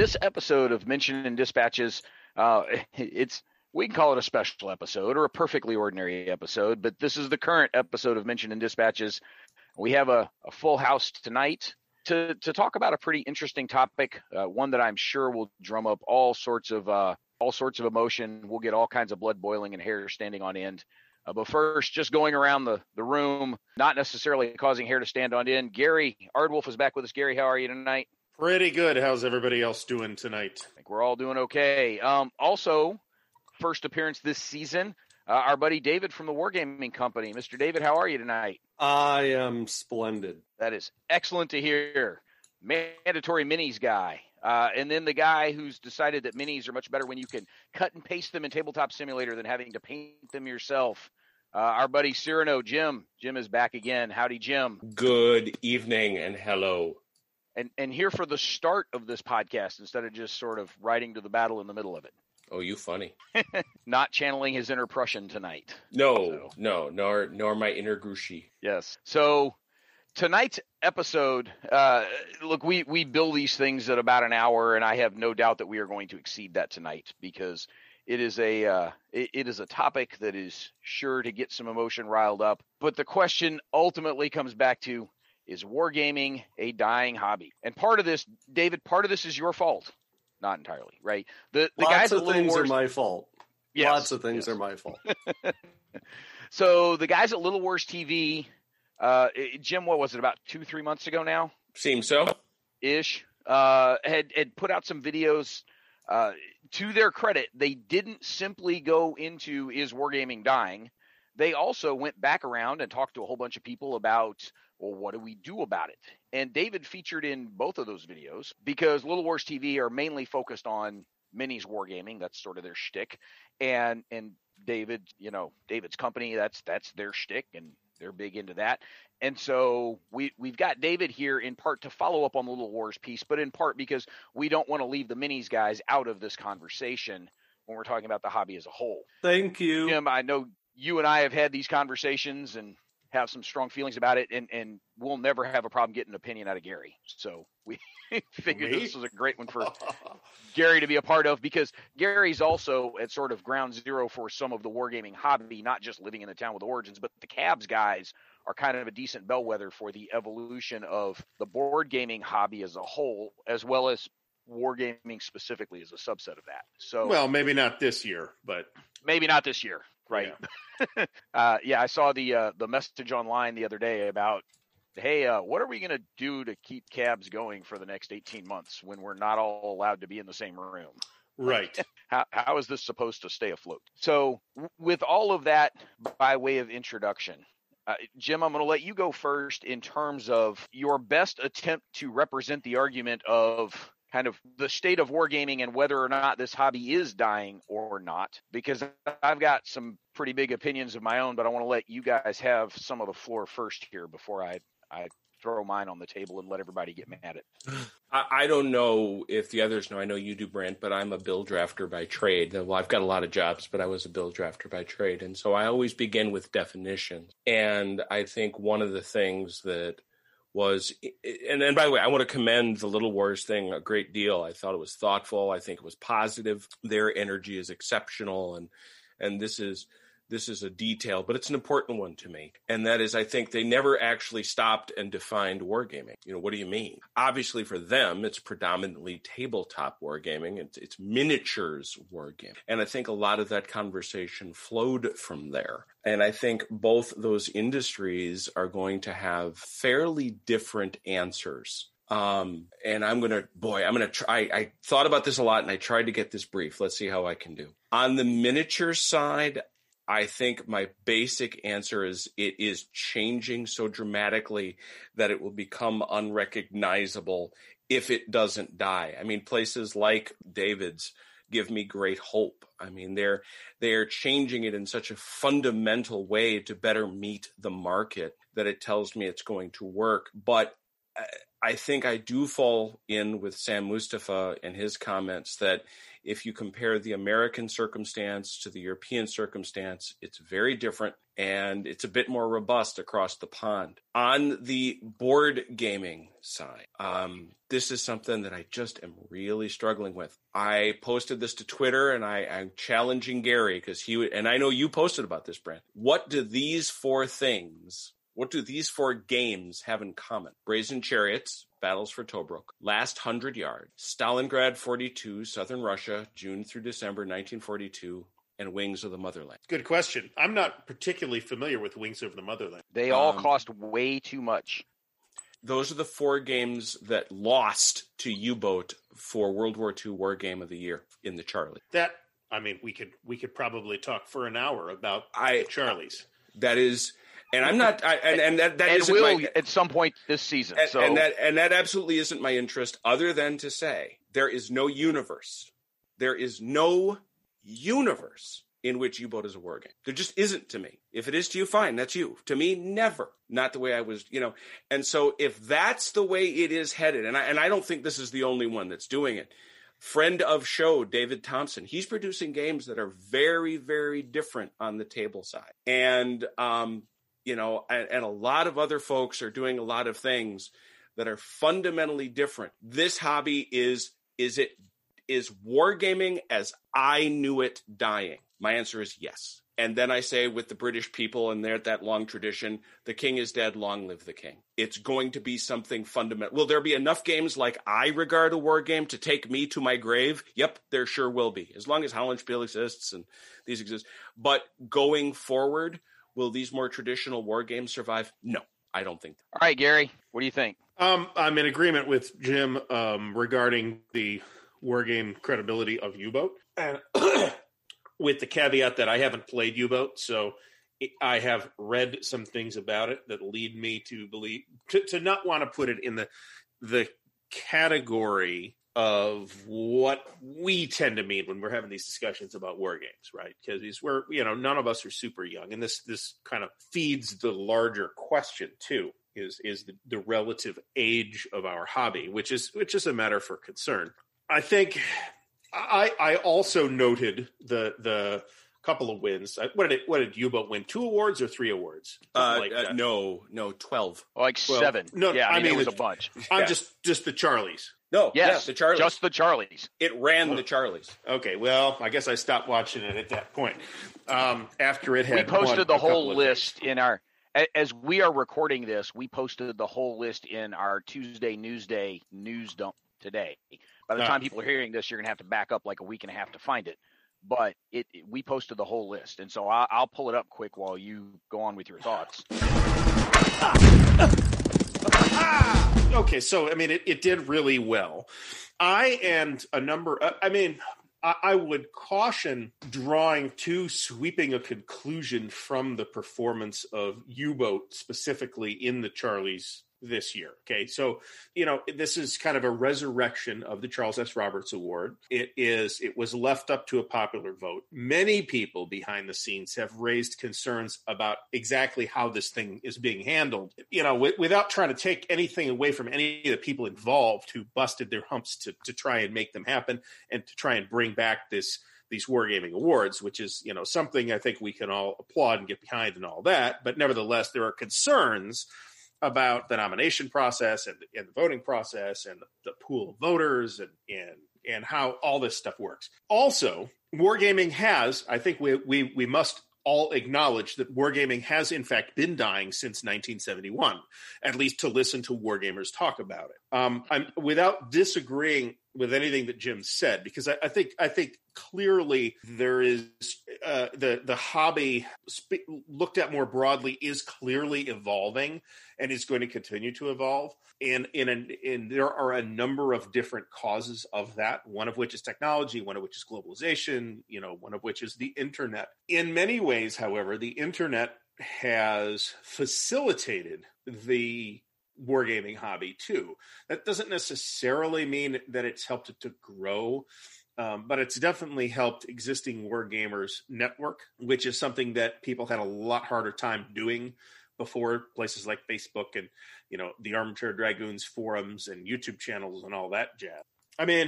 This episode of Mention and Dispatches, we can call it a special episode or a perfectly ordinary episode, but this is the current episode of Mention and Dispatches. We have a full house tonight to talk about a pretty interesting topic, one that I'm sure will drum up all sorts of emotion. We'll get all kinds of blood boiling and hair standing on end. But first, just going around the room, not necessarily causing hair to stand on end. Gary Ardwolf is back with us. Gary, how are you tonight? Pretty good. How's everybody else doing tonight? I think we're all doing okay. Also, first appearance this season, our buddy David from the Wargaming Company. Mr. David, how are you tonight? I am splendid. That is excellent to hear. Mandatory minis guy. And then the guy who's decided that minis are much better when you can cut and paste them in Tabletop Simulator than having to paint them yourself. Our buddy Cyrano, Jim. Jim is back again. Howdy, Jim. Good evening and hello. And here for the start of this podcast instead of just sort of riding to the battle in the middle of it. Oh, you funny. Not channeling his inner Prussian tonight. No, nor my inner Grouchy. Yes. So tonight's episode, look, we bill these things at about an hour, and I have no doubt that we are going to exceed that tonight because it is a topic that is sure to get some emotion riled up. But the question ultimately comes back to, is wargaming a dying hobby? And part of this, David, is your fault. Not entirely, right? The guys Lots of things are my fault. Yes, Lots of things are my fault. So the guys at Little Wars TV, Jim, what was it, about 2-3 months ago now? Seems so. Ish. Had put out some videos. To their credit, they didn't simply go into is wargaming dying. They also went back around and talked to a whole bunch of people about, well, what do we do about it? And David featured in both of those videos because Little Wars TV are mainly focused on minis wargaming. That's sort of their shtick. And David, David's company, that's their shtick, and they're big into that. And so we've got David here in part to follow up on the Little Wars piece, but in part because we don't want to leave the minis guys out of this conversation when we're talking about the hobby as a whole. Thank you. Jim, I know you and I have had these conversations and have some strong feelings about it, and we'll never have a problem getting an opinion out of Gary. So we figured this was a great one for Gary to be a part of, because Gary's also at sort of ground zero for some of the wargaming hobby, not just living in the town with Origins, but the Cabs guys are kind of a decent bellwether for the evolution of the board gaming hobby as a whole, as well as wargaming specifically as a subset of that. So, well, maybe not this year, but maybe not this year. Right. Yeah. I saw the message online the other day about, hey, what are we going to do to keep Cabs going for the next 18 months when we're not all allowed to be in the same room? Right. How is this supposed to stay afloat? So with all of that by way of introduction, Jim, I'm going to let you go first in terms of your best attempt to represent the argument of kind of the state of wargaming and whether or not this hobby is dying or not, because I've got some pretty big opinions of my own, but I want to let you guys have some of the floor first here before I throw mine on the table and let everybody get mad at it. I don't know if the others know. I know you do, Brent, but I'm a bill drafter by trade. Well, I've got a lot of jobs, but I was a bill drafter by trade. And so I always begin with definitions. And I think one of the things that was, and by the way, I want to commend the Little Wars thing a great deal. I thought it was thoughtful. I think it was positive. Their energy is exceptional, and this is a detail, but it's an important one to me. And that is, I think they never actually stopped and defined wargaming. What do you mean? Obviously for them, it's predominantly tabletop wargaming. It's miniatures wargaming. And I think a lot of that conversation flowed from there. And I think both those industries are going to have fairly different answers. And I'm going to try. I thought about this a lot and I tried to get this brief. Let's see how I can do. On the miniature side, I think my basic answer is it is changing so dramatically that it will become unrecognizable if it doesn't die. I mean, places like David's give me great hope. I mean, they're changing it in such a fundamental way to better meet the market that it tells me it's going to work. But I think I do fall in with Sam Mustafa and his comments that if you compare the American circumstance to the European circumstance, it's very different and it's a bit more robust across the pond. On the board gaming side, this is something that I just am really struggling with. I posted this to Twitter and I'm challenging Gary because and I know you posted about this, Brent. What do these four games have in common? Brazen Chariots, Battles for Tobruk, Last 100 Yards, Stalingrad 42, Southern Russia, June through December 1942, and Wings of the Motherland. Good question. I'm not particularly familiar with Wings of the Motherland. They all cost way too much. Those are the four games that lost to U-Boat for World War II War Game of the Year in the Charlie. We could probably talk for an hour about the Charlies. That is... And I'm not, that will at some point this season. And that absolutely isn't my interest, other than to say there is no universe. There is no universe in which U-Boat is a war game. There just isn't to me. If it is to you, fine, that's you. To me, never. Not the way I was, And so if that's the way it is headed, and I don't think this is the only one that's doing it. Friend of show, David Thompson, he's producing games that are very, very different on the table side. And and a lot of other folks are doing a lot of things that are fundamentally different. This hobby is wargaming as I knew it dying? My answer is yes. And then I say with the British people and that long tradition, the king is dead, long live the king. It's going to be something fundamental. Will there be enough games like I regard a war game to take me to my grave? Yep, there sure will be. As long as Hollandspiel exists and these exist. But going forward, will these more traditional war games survive? No, I don't think. All right, Gary, what do you think? I'm in agreement with Jim regarding the war game credibility of U-Boat, and with the caveat that I haven't played U-Boat, so I have read some things about it that lead me to believe to not want to put it in the category of what we tend to mean when we're having these discussions about war games, right? Because we're, none of us are super young, and this kind of feeds the larger question too, is the relative age of our hobby, which is a matter for concern. I think I also noted the couple of wins. What did U-Boat win? 2 awards or 3 awards? No, 12. Like 7. No, yeah, I mean it was a bunch. I'm just the Charlies. No, yes, the Charlies. Just the Charlies. It ran the Charlies. Okay, well, I guess I stopped watching it at that point. After it had, we posted the whole list in our. As we are recording this, we posted the whole list in our Tuesday Newsday news dump today. By the time people are hearing this, you're going to have to back up like a week and a half to find it. But we posted the whole list, and so I'll pull it up quick while you go on with your thoughts. Okay, so it did really well. I would caution drawing too sweeping a conclusion from the performance of U-Boat specifically in the Charlies this year. Okay, so this is kind of a resurrection of the Charles S. Roberts Award. It was left up to a popular vote. Many people behind the scenes have raised concerns about exactly how this thing is being handled. Without trying to take anything away from any of the people involved who busted their humps to try and make them happen and to try and bring back these wargaming awards, which is something I think we can all applaud and get behind and all that. But nevertheless, there are concerns about the nomination process and the voting process and the pool of voters and how all this stuff works. Also, wargaming has, I think we must all acknowledge that wargaming has in fact been dying since 1971, at least to listen to wargamers talk about it. I'm without disagreeing with anything that Jim said, because I think clearly there is the hobby looked at more broadly is clearly evolving and is going to continue to evolve. And there are a number of different causes of that, one of which is technology, one of which is globalization, one of which is the internet. In many ways, however, the internet has facilitated the wargaming hobby too. That doesn't necessarily mean that it's helped it to grow, but it's definitely helped existing wargamers network, which is something that people had a lot harder time doing before places like Facebook and, the Armchair Dragoons forums and YouTube channels and all that jazz. I mean,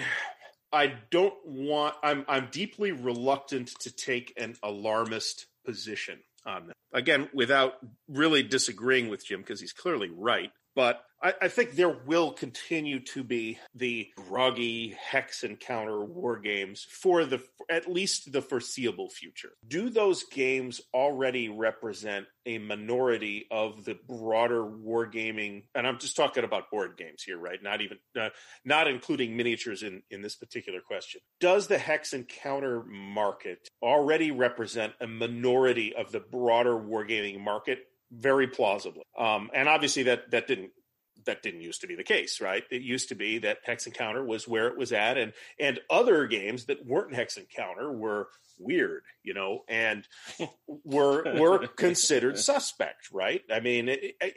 I'm deeply reluctant to take an alarmist position on that. Again, without really disagreeing with Jim, because he's clearly right. But I think there will continue to be the groggy hex and counter war games for at least the foreseeable future. Do those games already represent a minority of the broader wargaming? And I'm just talking about board games here, right? Not including miniatures in this particular question. Does the hex and counter market already represent a minority of the broader wargaming market? Very plausibly. And obviously that didn't used to be the case, right? It used to be that Hex and Counter was where it was at, and other games that weren't Hex and Counter were weird, and were considered suspect, right? I mean,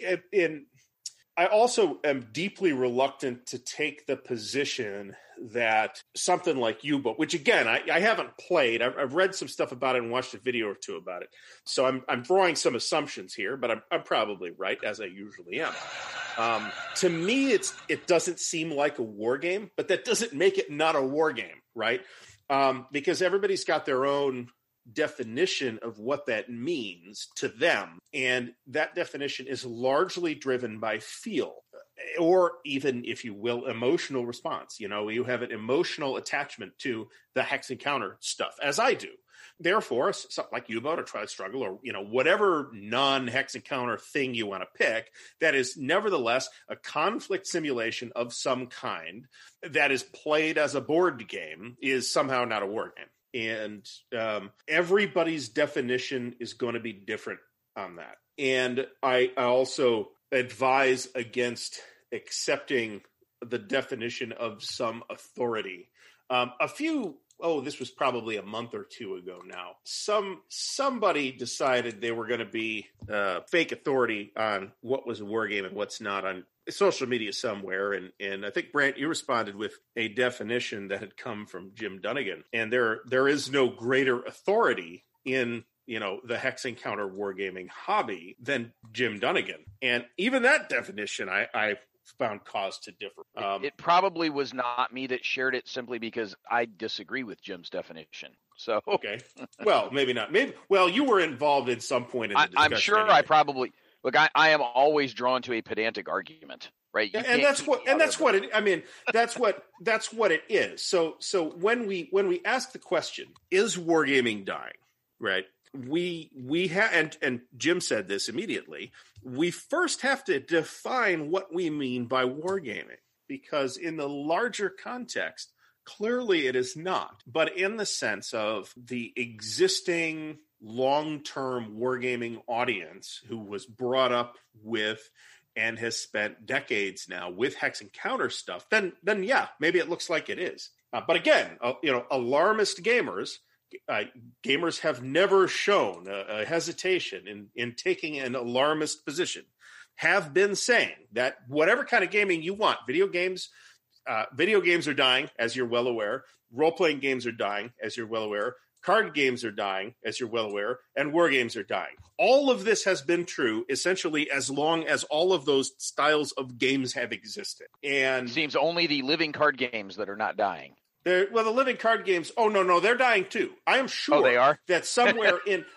I also am deeply reluctant to take the position that something like U-Boat, which again, I haven't played. I've read some stuff about it and watched a video or two about it. So I'm drawing some assumptions here, but I'm probably right, as I usually am. To me, it doesn't seem like a war game, but that doesn't make it not a war game, right? Because everybody's got their own definition of what that means to them. And that definition is largely driven by feel, or even, if you will, emotional response. You have an emotional attachment to the hex and counter stuff, as I do. Therefore, something like U-Boat or Try Struggle or, whatever non-hex and counter thing you want to pick, that is nevertheless a conflict simulation of some kind that is played as a board game, is somehow not a war game. And everybody's definition is going to be different on that. And I also advise against accepting the definition of some authority. This was probably a month or two ago now. Somebody decided they were going to be fake authority on what was a war game and what's not on social media somewhere. And I think, Brant, you responded with a definition that had come from Jim Dunnigan. And there is no greater authority in the hex and counter wargaming hobby than Jim Dunnigan. And even that definition, I found cause to differ. It probably was not me that shared it, simply because I disagree with Jim's definition. So okay, well, maybe not. You were involved at some point in the discussion. I'm sure anyway. I probably look. I am always drawn to a pedantic argument, right? That's what it is. So when we ask the question, is wargaming dying? Right. We have, and Jim said this immediately, we first have to define what we mean by wargaming, because in the larger context, clearly it is not. But in the sense of the existing long-term wargaming audience who was brought up with and has spent decades now with hex and counter stuff, then yeah, maybe it looks like it is. But again, alarmist gamers have never shown a hesitation in taking an alarmist position, have been saying that whatever kind of gaming you want, video games are dying, as you're well aware. Role-playing games are dying, as you're well aware. Card games are dying, as you're well aware. And war games are dying. All of this has been true, essentially, as long as all of those styles of games have existed. And it seems only the living card games that are not dying. The living card games. Oh no, they're dying too. I am sure they are. That somewhere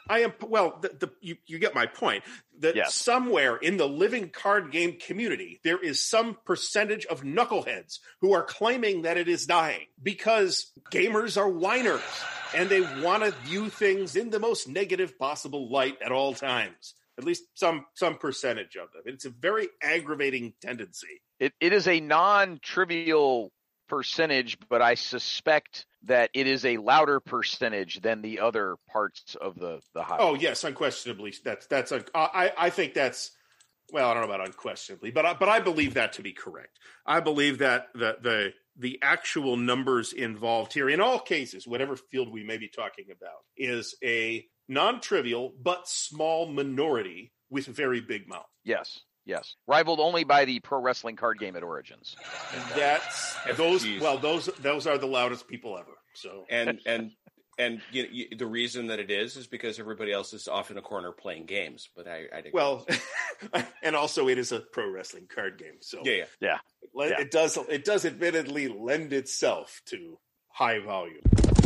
you get my point. That yes. Somewhere in the living card game community, there is some percentage of knuckleheads who are claiming that it is dying, because gamers are whiners and they want to view things in the most negative possible light at all times. At least some percentage of them. It's a very aggravating tendency. It is a non-trivial percentage, but I suspect that it is a louder percentage than the other parts of the hobby. Oh yes, unquestionably. I think that's, well, I don't know about unquestionably, but I believe that to be correct. I believe that the actual numbers involved here, in all cases, whatever field we may be talking about, is a non-trivial but small minority with a very big mouth. Yes, rivaled only by the pro wrestling card game at Origins. Those are the loudest people ever. So and And the reason that it is because everybody else is off in a corner playing games. But I well, and also it is a pro wrestling card game, so Yeah. it does admittedly lend itself to high volume.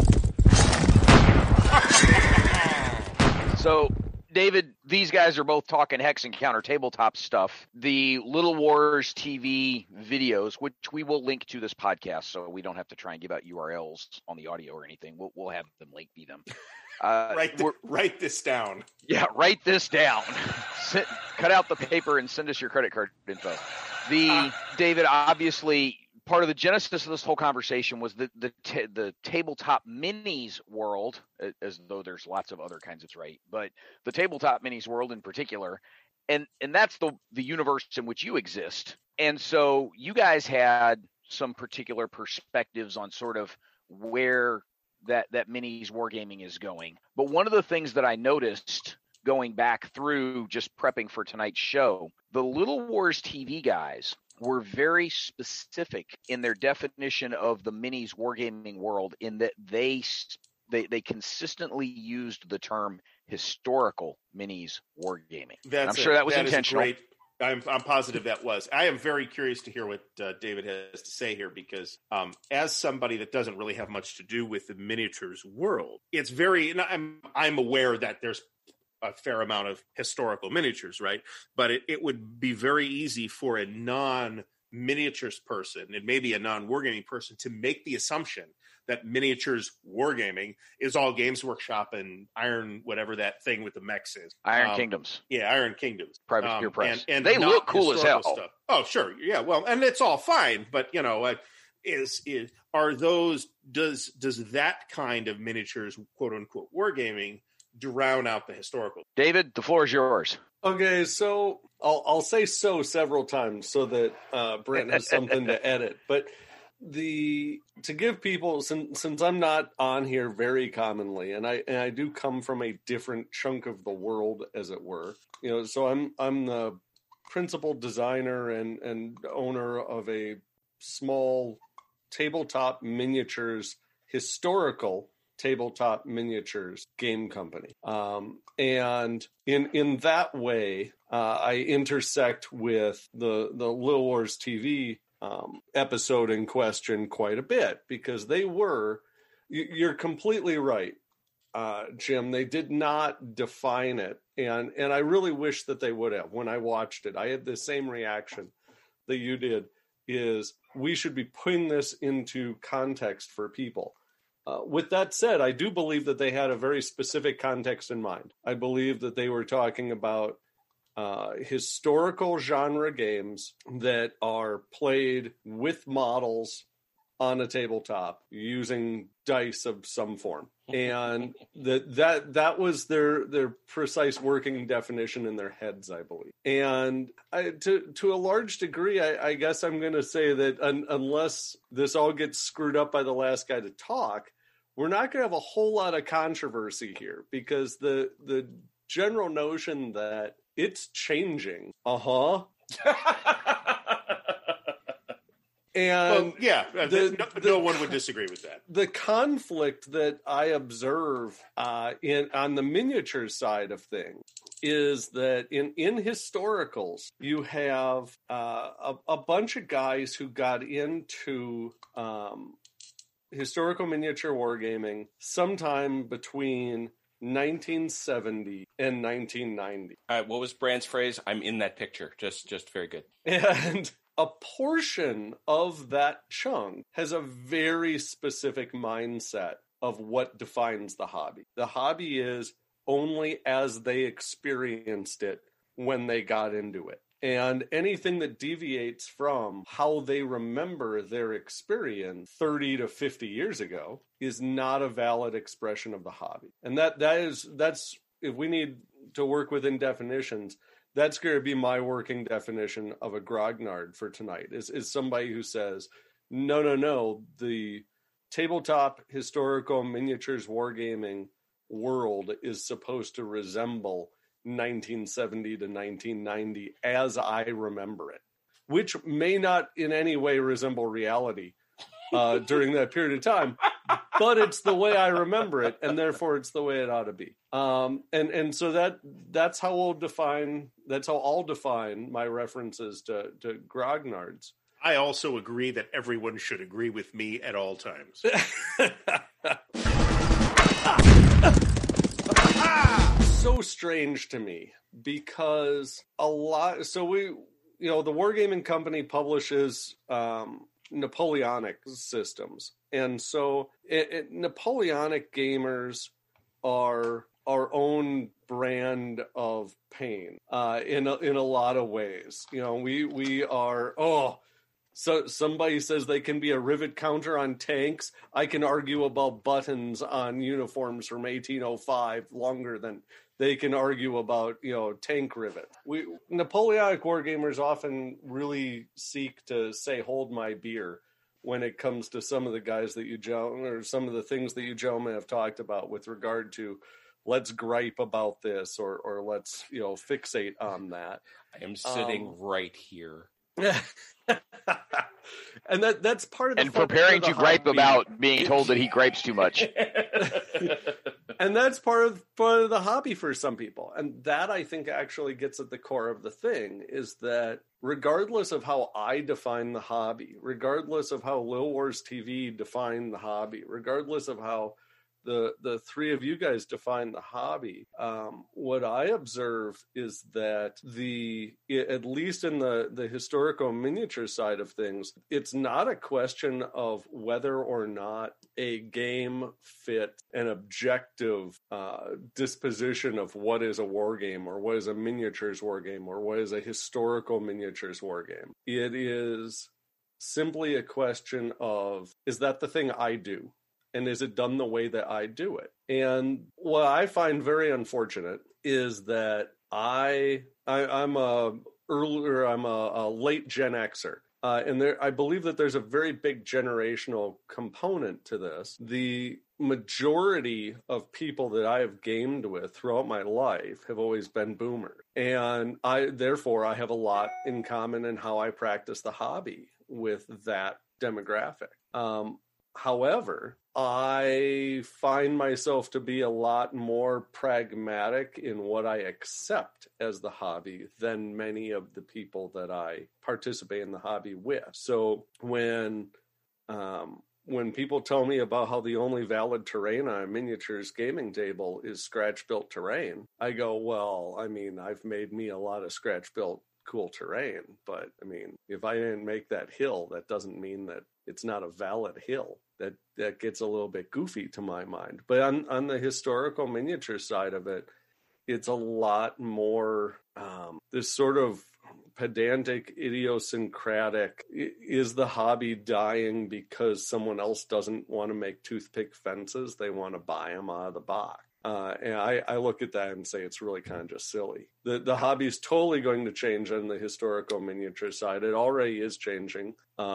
So, David, these guys are both talking Hex Encounter tabletop stuff. The Little Wars TV videos, which we will link to this podcast, so we don't have to try and give out URLs on the audio or anything. We'll have them link be them. Write this down. Yeah, write this down. Cut out the paper and send us your credit card info. David, obviously, part of the genesis of this whole conversation was the tabletop minis world, as though there's lots of other kinds, it's right, but the tabletop minis world in particular, and that's the universe in which you exist. And so you guys had some particular perspectives on sort of where that minis wargaming is going. But one of the things that I noticed going back through just prepping for tonight's show, the Little Wars TV guys were very specific in their definition of the minis wargaming world, in that they consistently used the term historical minis wargaming. I'm sure that was intentional. I'm positive that was. I am very curious to hear what David has to say here, because as somebody that doesn't really have much to do with the miniatures world, it's very. I'm aware that there's a fair amount of historical miniatures, right? But it would be very easy for a non-miniatures person, and maybe a non-wargaming person, to make the assumption that miniatures wargaming is all Games Workshop and Iron, whatever that thing with the mechs is. Iron Kingdoms. Yeah, Iron Kingdoms. Private Press. And they look cool as hell. Stuff. Oh, sure. Yeah, well, and it's all fine, but does that kind of miniatures, quote unquote, wargaming drown out the historical? David, the floor is yours. Okay, so I'll say so several times so that Brent has something to edit. But to give people, since I'm not on here very commonly, and I do come from a different chunk of the world, as it were, so I'm the principal designer and owner of a small tabletop miniatures, historical tabletop miniatures game company. And in that way, I intersect with the Little Wars TV episode in question quite a bit, because you're completely right, Jim. They did not define it. And I really wish that they would have. When I watched it, I had the same reaction that you did, is we should be putting this into context for people. With that said, I do believe that they had a very specific context in mind. I believe that they were talking about historical genre games that are played with models on a tabletop using dice of some form. And that was their precise working definition in their heads, I believe. And to a large degree, I guess I'm going to say that unless this all gets screwed up by the last guy to talk, we're not going to have a whole lot of controversy here, because the general notion that it's changing. And no one would disagree with that. The conflict that I observe on the miniature side of things is that in historicals, you have a bunch of guys who got into historical miniature wargaming sometime between 1970 and 1990. What was Brand's phrase? I'm in that picture. Just very good. And a portion of that chunk has a very specific mindset of what defines the hobby. The hobby is only as they experienced it when they got into it. And anything that deviates from how they remember their experience 30 to 50 years ago is not a valid expression of the hobby. And that's if we need to work within definitions, that's going to be my working definition of a grognard for tonight, is somebody who says, no, the tabletop historical miniatures wargaming world is supposed to resemble 1970 to 1990 as I remember it, which may not in any way resemble reality during that period of time. but it's the way I remember it, and therefore it's the way it ought to be. And so that's how I'll define my references to grognards. I also agree that everyone should agree with me at all times. So strange to me because the Wargaming Company publishes Napoleonic systems, and so Napoleonic gamers are our own brand of pain in a lot of ways. We are So somebody says they can be a rivet counter on tanks. I can argue about buttons on uniforms from 1805 longer than they can argue about, tank rivet. Napoleonic wargamers often really seek to say, hold my beer when it comes to some of the guys that you gentlemen, or some of the things that you gentlemen have talked about with regard to let's gripe about this or let's, fixate on that. I am sitting right here. And that's part of the and preparing to gripe about being told that he gripes too much. And that's part of the hobby for some people. And that, I think, actually gets at the core of the thing, is that regardless of how I define the hobby, regardless of how Lil Wars TV define the hobby, regardless of how the three of you guys define the hobby, what I observe is that at least in the historical miniature side of things, it's not a question of whether or not a game fit an objective disposition of what is a war game, or what is a miniatures war game, or what is a historical miniatures war game. It is simply a question of, is that the thing I do? And is it done the way that I do it? And what I find very unfortunate is that I'm a late Gen Xer. And I believe that there's a very big generational component to this. The majority of people that I have gamed with throughout my life have always been boomers. And therefore I have a lot in common in how I practice the hobby with that demographic. However, I find myself to be a lot more pragmatic in what I accept as the hobby than many of the people that I participate in the hobby with. So when people tell me about how the only valid terrain on a miniatures gaming table is scratch-built terrain, I go, well, I mean, I've made me a lot of scratch-built cool terrain, but I mean, if I didn't make that hill, that doesn't mean that it's not a valid hill. That gets a little bit goofy to my mind. But on the historical miniature side of it, it's a lot more this sort of pedantic, idiosyncratic, is the hobby dying because someone else doesn't want to make toothpick fences? They want to buy them out of the box. And I look at that and say it's really kind of just silly. The hobby is totally going to change on the historical miniature side. It already is changing.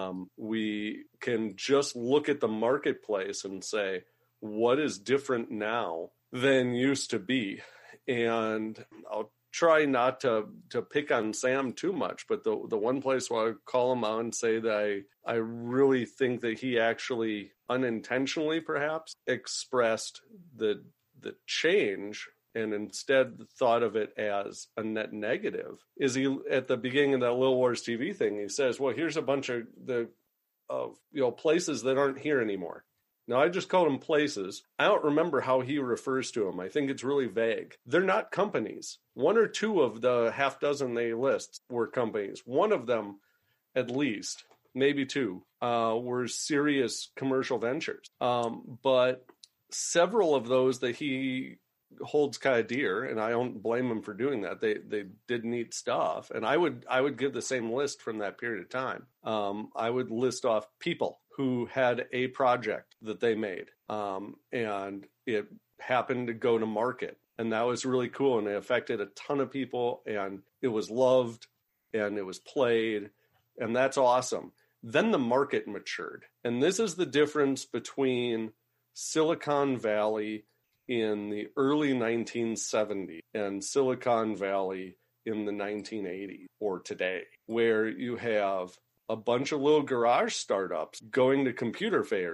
We can just look at the marketplace and say, what is different now than used to be? And I'll try not to pick on Sam too much, but the one place where I call him out and say that I really think that he actually unintentionally perhaps expressed the change and instead thought of it as a net negative is he at the beginning of that Lil Wars TV thing, he says, well, here's a bunch of places that aren't here anymore. Now, I just called them places. I don't remember how he refers to them. I think it's really vague. They're not companies. One or two of the half dozen they list were companies. One of them, at least, maybe two, were serious commercial ventures. But several of those that he holds kind of dear, and I don't blame him for doing that. They did neat stuff, and I would give the same list from that period of time. I would list off people who had a project that they made, and it happened to go to market, and that was really cool, and it affected a ton of people, and it was loved, and it was played, and that's awesome. Then the market matured, and this is the difference between Silicon Valley in the early 1970s and Silicon Valley in the 1980s or today, where you have a bunch of little garage startups going to computer fairs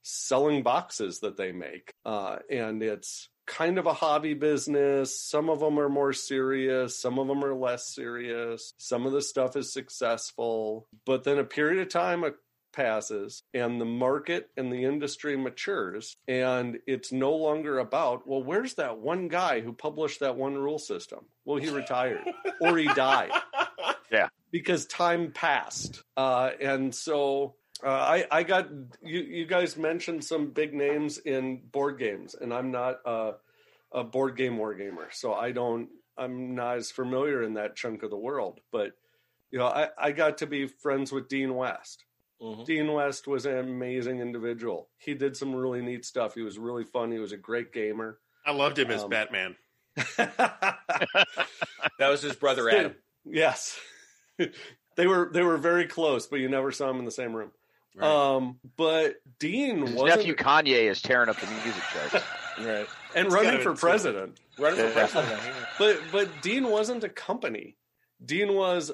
selling boxes that they make. And it's kind of a hobby business. Some of them are more serious. Some of them are less serious. Some of the stuff is successful. But then a period of time passes and the market and the industry matures, and it's no longer about, well, where's that one guy who published that one rule system? Well, he retired or he died. Yeah. Because time passed. And so I got, you guys mentioned some big names in board games, and I'm not a board game wargamer, so I'm not as familiar in that chunk of the world. But, you know, I got to be friends with Dean West. Mm-hmm. Dean West was an amazing individual. He did some really neat stuff. He was really fun. He was a great gamer. I loved him as Batman. That was his brother Adam. Yes. They were very close, but you never saw them in the same room. Right. But Dean his wasn't... nephew Kanye is tearing up the music charts. Right. And running for president. Running for president. But Dean wasn't a company. Dean was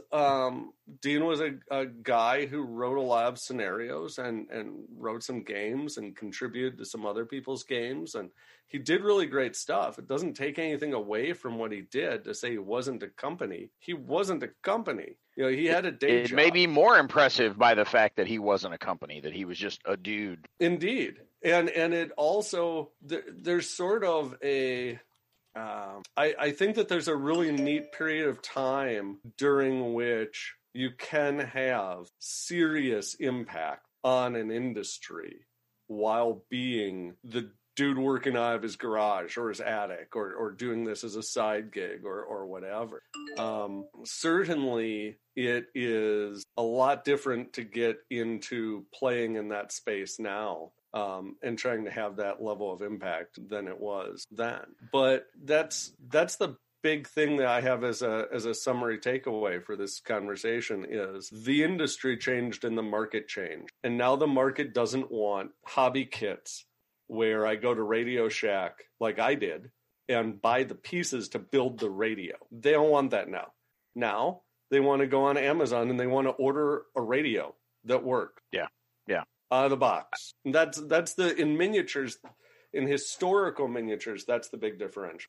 a guy who wrote a lot of scenarios and wrote some games and contributed to some other people's games, and he did really great stuff. It doesn't take anything away from what he did to say he wasn't a company. He wasn't a company. You know, he had a day job. It may be more impressive by the fact that he wasn't a company, that he was just a dude. Indeed. And it also, there's sort of a... I think that there's a really neat period of time during which you can have serious impact on an industry while being the dude working out of his garage or his attic or doing this as a side gig or whatever. Certainly it is a lot different to get into playing in that space now. And trying to have that level of impact than it was then. But that's the big thing that I have as a summary takeaway for this conversation is the industry changed and the market changed. And now the market doesn't want hobby kits where I go to Radio Shack like I did and buy the pieces to build the radio. They don't want that now. Now they want to go on Amazon and they want to order a radio that works. Yeah. Out of the box. That's the, in miniatures, in historical miniatures, that's the big differential.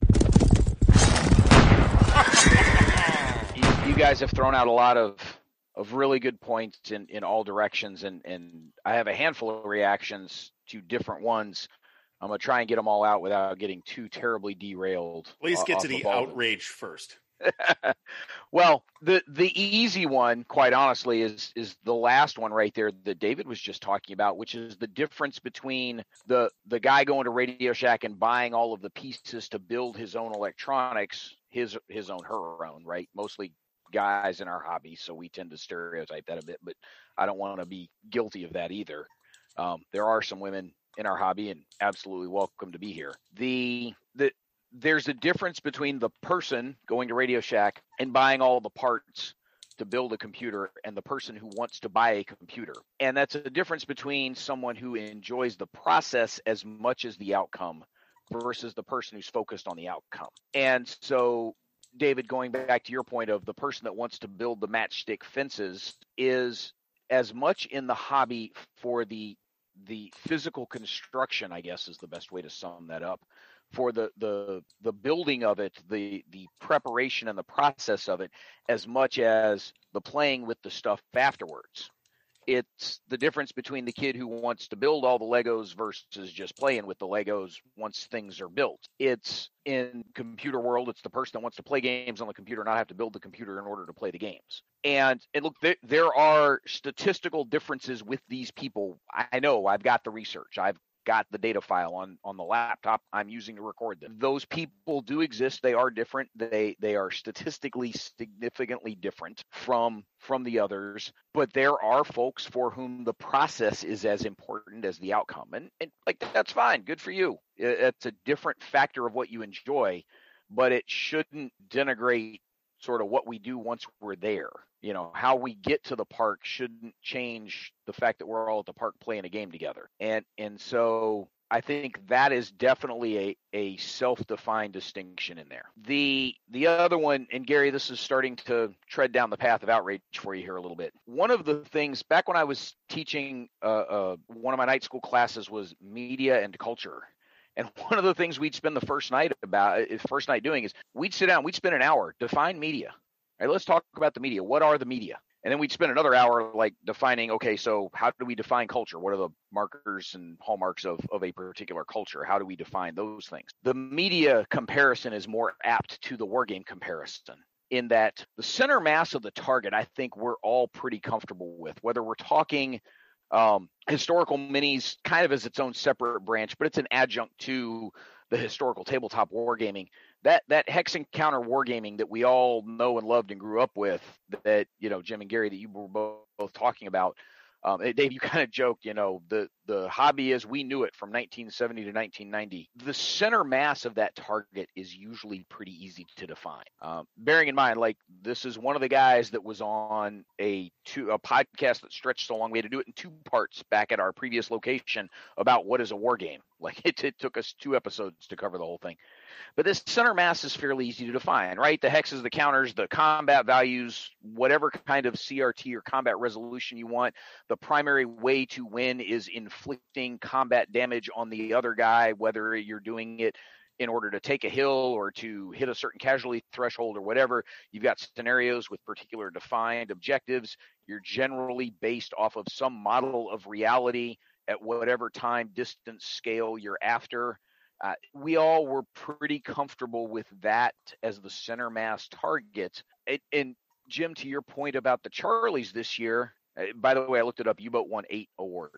You guys have thrown out a lot of really good points in all directions, and I have a handful of reactions to different ones. I'm going to try and get them all out without getting too terribly derailed. Please get to the outrage first. Well, the easy one, quite honestly, is the last one right there that David was just talking about, which is the difference between the guy going to Radio Shack and buying all of the pieces to build his own electronics, his own, her own, right? Mostly guys in our hobby, so we tend to stereotype that a bit, but I don't want to be guilty of that either. There are some women in our hobby and absolutely welcome to be here. There's a difference between the person going to Radio Shack and buying all the parts to build a computer and the person who wants to buy a computer. And that's a difference between someone who enjoys the process as much as the outcome versus the person who's focused on the outcome. And so, David, going back to your point of the person that wants to build the matchstick fences is as much in the hobby for the physical construction, I guess is the best way to sum that up, for the building of it, the preparation and the process of it, as much as the playing with the stuff afterwards. It's the difference between the kid who wants to build all the Legos versus just playing with the Legos once things are built. It's in computer world, it's the person that wants to play games on the computer, not have to build the computer in order to play the games. And look, there are statistical differences with these people. I know, I've got the research. I've got the data file on the laptop I'm using to record them. Those people do exist. They are different. They are statistically significantly different from the others, but there are folks for whom the process is as important as the outcome. And like, that's fine. Good for you. It's a different factor of what you enjoy, but it shouldn't denigrate sort of what we do once we're there. You know, how we get to the park shouldn't change the fact that we're all at the park playing a game together. And so I think that is definitely a self-defined distinction in there. The other one, and Gary, this is starting to tread down the path of outrage for you here a little bit. One of the things, back when I was teaching one of my night school classes was media and culture. And one of the things we'd spend the first night doing is we'd sit down, we'd spend an hour, define media. All right, let's talk about the media. What are the media? And then we'd spend another hour like defining, okay, so how do we define culture? What are the markers and hallmarks of a particular culture? How do we define those things? The media comparison is more apt to the war game comparison, in that the center mass of the target, I think we're all pretty comfortable with, whether we're talking historical minis kind of as its own separate branch, but it's an adjunct to the historical tabletop wargaming. That hex encounter wargaming that we all know and loved and grew up with, that, you know, Jim and Gary, that you were both talking about. Dave, you kind of joked, you know, the hobby as we knew it from 1970 to 1990. The center mass of that target is usually pretty easy to define. Bearing in mind, like, this is one of the guys that was on a podcast that stretched so long we had to do it in 2 parts back at our previous location about what is a war game. Like, it took us 2 episodes to cover the whole thing. But this center mass is fairly easy to define, right? The hexes, the counters, the combat values, whatever kind of CRT or combat resolution you want. The primary way to win is inflicting combat damage on the other guy, whether you're doing it in order to take a hill or to hit a certain casualty threshold or whatever. You've got scenarios with particular defined objectives. You're generally based off of some model of reality at whatever time, distance, scale you're after. We all were pretty comfortable with that as the center mass target. And Jim, to your point about the Charlies this year, by the way, I looked it up, U-Boat won 8 awards.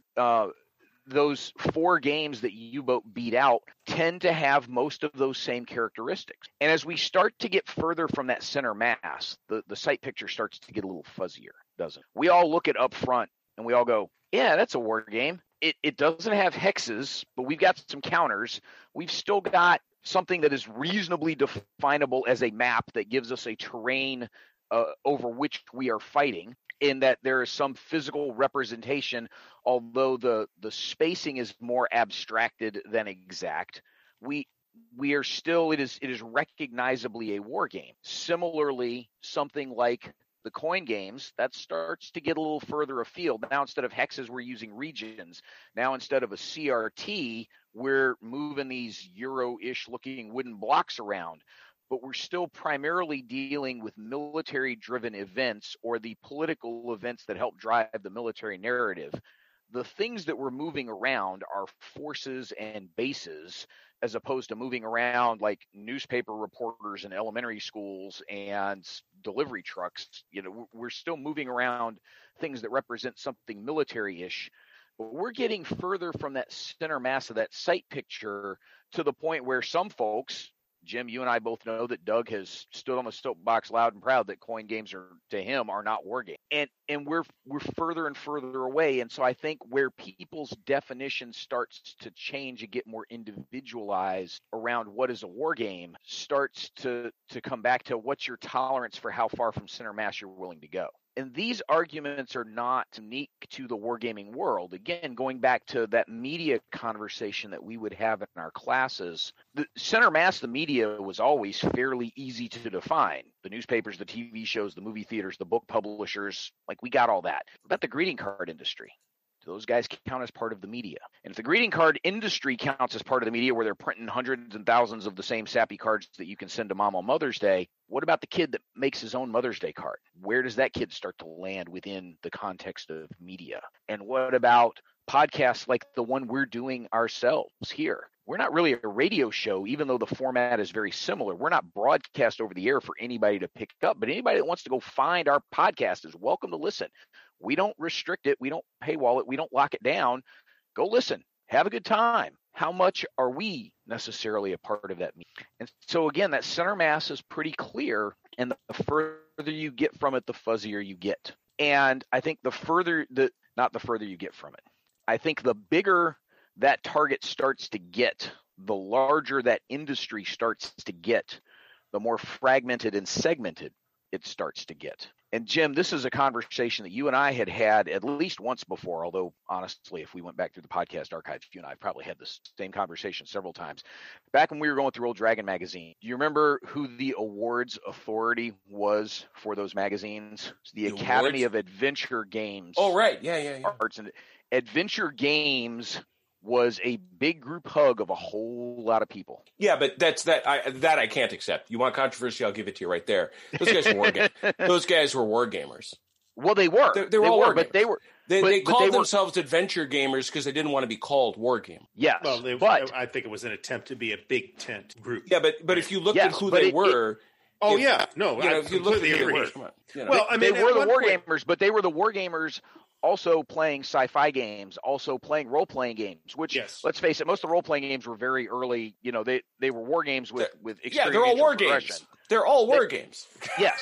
Those 4 games that U-Boat beat out tend to have most of those same characteristics. And as we start to get further from that center mass, the sight picture starts to get a little fuzzier, doesn't it? We all look at up front and we all go, yeah, that's a war game. It doesn't have hexes, but we've got some counters. We've still got something that is reasonably definable as a map that gives us a terrain over which we are fighting, in that there is some physical representation, although the spacing is more abstracted than exact. We are still, it is recognizably a war game. Similarly, something like the coin games, that starts to get a little further afield. Now, instead of hexes, we're using regions. Now, instead of a CRT, we're moving these Euro-ish looking wooden blocks around. But we're still primarily dealing with military-driven events, or the political events that help drive the military narrative. The things that we're moving around are forces and bases, as opposed to moving around like newspaper reporters in elementary schools and delivery trucks. You know, we're still moving around things that represent something military-ish, but we're getting further from that center mass of that sight picture to the point where some folks, Jim, you and I both know that Doug has stood on the soapbox loud and proud that coin games are, to him, are not war games. And we're further and further away. And so I think where people's definition starts to change and get more individualized around what is a war game starts to come back to what's your tolerance for how far from center mass you're willing to go. And these arguments are not unique to the wargaming world. Again, going back to that media conversation that we would have in our classes, the center mass, the media, was always fairly easy to define. The newspapers, the TV shows, the movie theaters, the book publishers, like, we got all that. What about the greeting card industry? Do those guys count as part of the media? And if the greeting card industry counts as part of the media, where they're printing hundreds and thousands of the same sappy cards that you can send to mom on Mother's Day, what about the kid that makes his own Mother's Day card? Where does that kid start to land within the context of media? And what about podcasts like the one we're doing ourselves here? We're not really a radio show, even though the format is very similar. We're not broadcast over the air for anybody to pick up, but anybody that wants to go find our podcast is welcome to listen. We don't restrict it. We don't paywall it. We don't lock it down. Go listen. Have a good time. How much are we necessarily a part of that? And so, again, that center mass is pretty clear, and the further you get from it, the fuzzier you get. And I think not the further you get from it. I think the bigger that target starts to get, the larger that industry starts to get, the more fragmented and segmented it starts to get. And Jim, this is a conversation that you and I had at least once before, although honestly, if we went back through the podcast archives, you and I have probably had this same conversation several times. Back when we were going through Old Dragon magazine, do you remember who the awards authority was for those magazines? The Academy of Adventure Games. Oh, right. Yeah. Arts and Adventure Games was a big group hug of a whole lot of people. Yeah, but that I can't accept. You want controversy? I'll give it to you right there. Those guys were those guys were war gamers. Well, they were. They were all war gamers. But they called themselves adventure gamers because they didn't want to be called war gamers. Yes, well, I think it was an attempt to be a big tent group. Yeah, but if you looked at who they were. If you look at who they were. Well, I mean, they were the war gamers, but they were the war gamers also playing sci-fi games, also playing role-playing games, which, let's face it, most of the role-playing games were very early. You know, they were war games with they're all war games. They're all war games. Yes.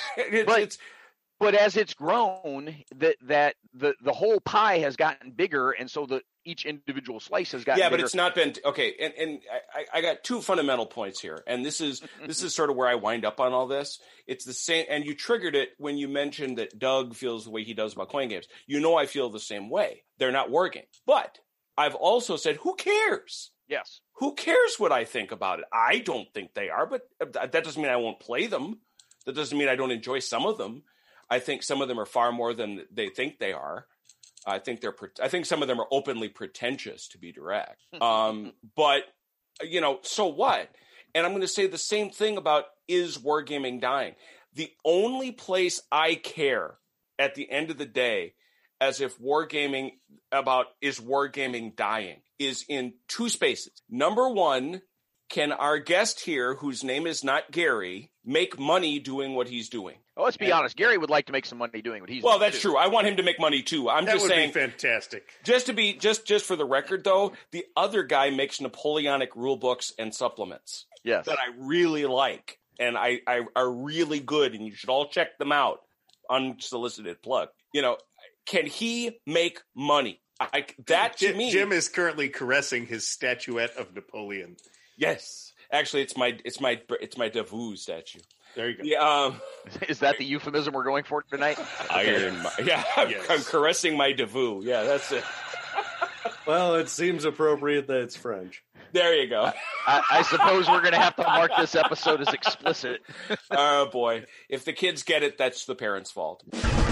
But as it's grown, that the whole pie has gotten bigger, and so each individual slice has gotten bigger. Yeah, but it's not been okay. And I got two fundamental points here, and this is sort of where I wind up on all this. It's the same, and you triggered it when you mentioned that Doug feels the way he does about coin games. You know, I feel the same way. They're not war games, but I've also said, who cares? Yes, who cares what I think about it? I don't think they are, but that doesn't mean I won't play them. That doesn't mean I don't enjoy some of them. I think some of them are far more than they think they are. I think some of them are openly pretentious, to be direct. But so what? And I'm going to say the same thing about, is wargaming dying? The only place I care at the end of the day, as if wargaming is wargaming dying, is in two spaces. Number one, can our guest here, whose name is not Gary, make money doing what he's doing? Well, let's be honest. Gary would like to make some money doing what he's doing. Well, that's true. I want him to make money too. I'm just saying. That would be fantastic. Just for the record, though, the other guy makes Napoleonic rule books and supplements. Yes. That I really like, and I are really good, and you should all check them out. Unsolicited plug. Can he make money? Jim is currently caressing his statuette of Napoleon. Yes, actually, it's my Davout statue. There you go. Yeah, is that the euphemism we're going for tonight? I'm caressing my Davout. Yeah, that's it. Well, it seems appropriate that it's French. There you go. I suppose we're going to have to mark this episode as explicit. Oh boy, if the kids get it, that's the parents' fault.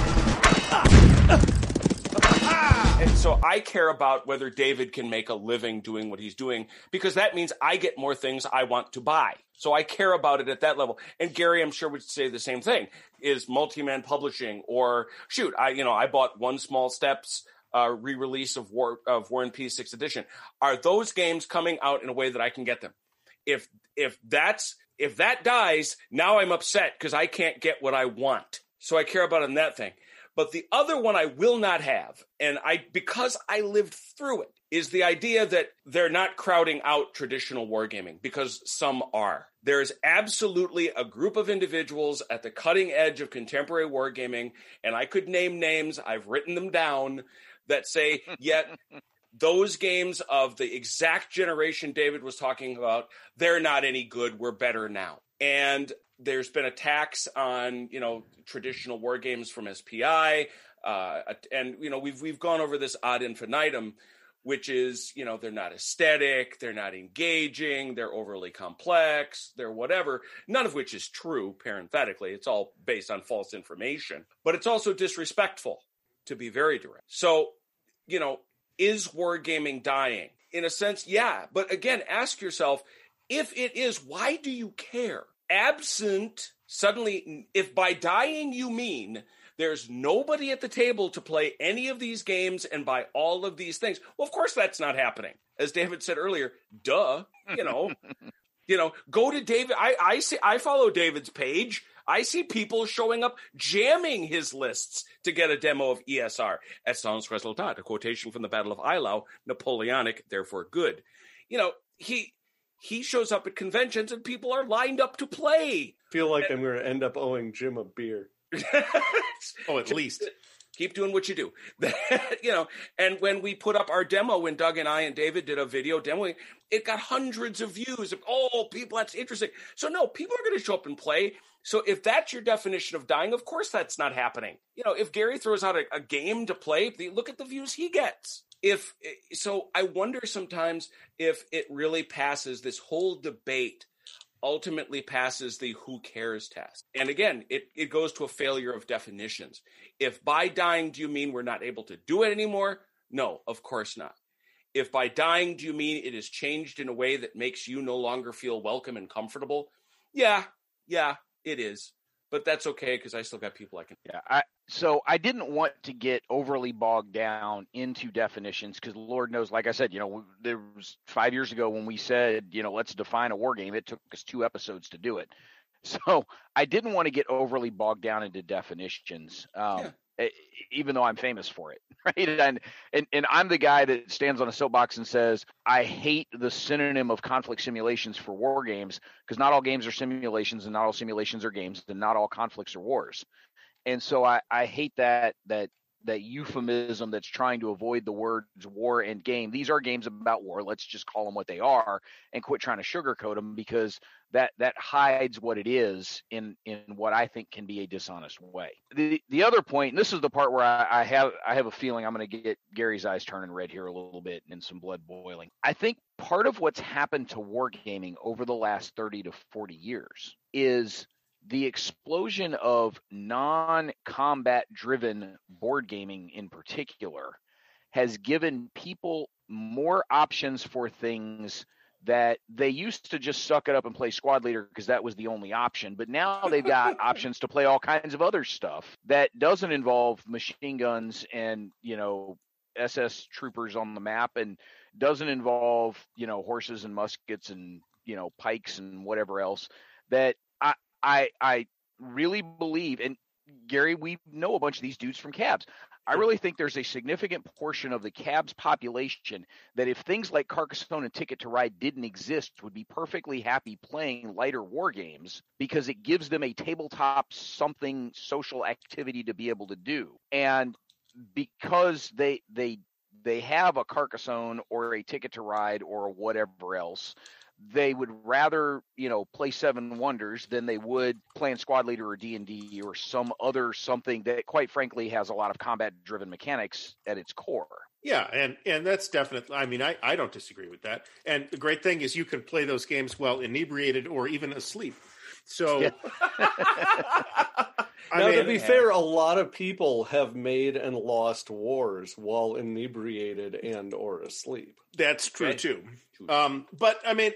And so I care about whether David can make a living doing what he's doing, because that means I get more things I want to buy. So I care about it at that level. And Gary, I'm sure, would say the same thing. Is Multi-Man Publishing, or I bought One Small Steps re-release of War and Peace 6th edition. Are those games coming out in a way that I can get them? If that dies, now I'm upset because I can't get what I want. So I care about it in that thing. But the other one I will not have, and because I lived through it, is the idea that they're not crowding out traditional wargaming, because some are. There is absolutely a group of individuals at the cutting edge of contemporary wargaming, and I could name names, I've written them down, that say, yet those games of the exact generation David was talking about, they're not any good, we're better now. And there's been attacks on, traditional war games from SPI, and we've gone over this ad infinitum, which is, they're not aesthetic, they're not engaging, they're overly complex, they're whatever. None of which is true. Parenthetically, it's all based on false information, but it's also disrespectful, to be very direct. So, is wargaming dying? In a sense, yeah. But again, ask yourself, if it is, why do you care? Absent, suddenly, if by dying you mean there's nobody at the table to play any of these games and buy all of these things, well, of course that's not happening. As David said earlier, duh, go to David. I follow David's page. I see people showing up, jamming his lists to get a demo of ESR. Essence Resultat, a quotation from the Battle of Eylau, Napoleonic, therefore good. He shows up at conventions and people are lined up to play. I feel like I'm going to end up owing Jim a beer. At least. Keep doing what you do. And when we put up our demo, when Doug and I and David did a video demoing, it got hundreds of views. People, that's interesting. So no, people are going to show up and play. So if that's your definition of dying, of course that's not happening. If Gary throws out a game to play, look at the views he gets. So I wonder sometimes if it really passes, this whole debate ultimately passes the who cares test. And again, it goes to a failure of definitions. If by dying, do you mean we're not able to do it anymore? No, of course not. If by dying, do you mean it is changed in a way that makes you no longer feel welcome and comfortable? Yeah, it is. But that's okay because I still got people I can. Yeah, so I didn't want to get overly bogged down into definitions because Lord knows, like I said, there was 5 years ago when we said, let's define a war game. It took us 2 episodes to do it. So I didn't want to get overly bogged down into definitions, even though I'm famous for it, right? And I'm the guy that stands on a soapbox and says, I hate the synonym of conflict simulations for war games because not all games are simulations and not all simulations are games and not all conflicts are wars. And so I hate that euphemism that's trying to avoid the words war and game. These are games about war. Let's just call them what they are and quit trying to sugarcoat them because that hides what it is in what I think can be a dishonest way. The other point, and this is the part where I have a feeling I'm going to get Gary's eyes turning red here a little bit and some blood boiling. I think part of what's happened to wargaming over the last 30 to 40 years is the explosion of non-combat driven board gaming in particular has given people more options for things that they used to just suck it up and play squad leader because that was the only option. But now they've got options to play all kinds of other stuff that doesn't involve machine guns and, SS troopers on the map and doesn't involve, horses and muskets and, pikes and whatever else that I really believe, and Gary, we know a bunch of these dudes from cabs. I really think there's a significant portion of the cabs population that if things like Carcassonne and Ticket to Ride didn't exist would be perfectly happy playing lighter war games because it gives them a tabletop something social activity to be able to do. And because they have a Carcassonne or a Ticket to Ride or whatever else, they would rather, play Seven Wonders than they would playing Squad Leader or D&D or some other something that, quite frankly, has a lot of combat-driven mechanics at its core. Yeah, and that's definitely, I don't disagree with that. And the great thing is you can play those games while inebriated or even asleep. So, to be fair, a lot of people have made and lost wars while inebriated and or asleep. That's true too. But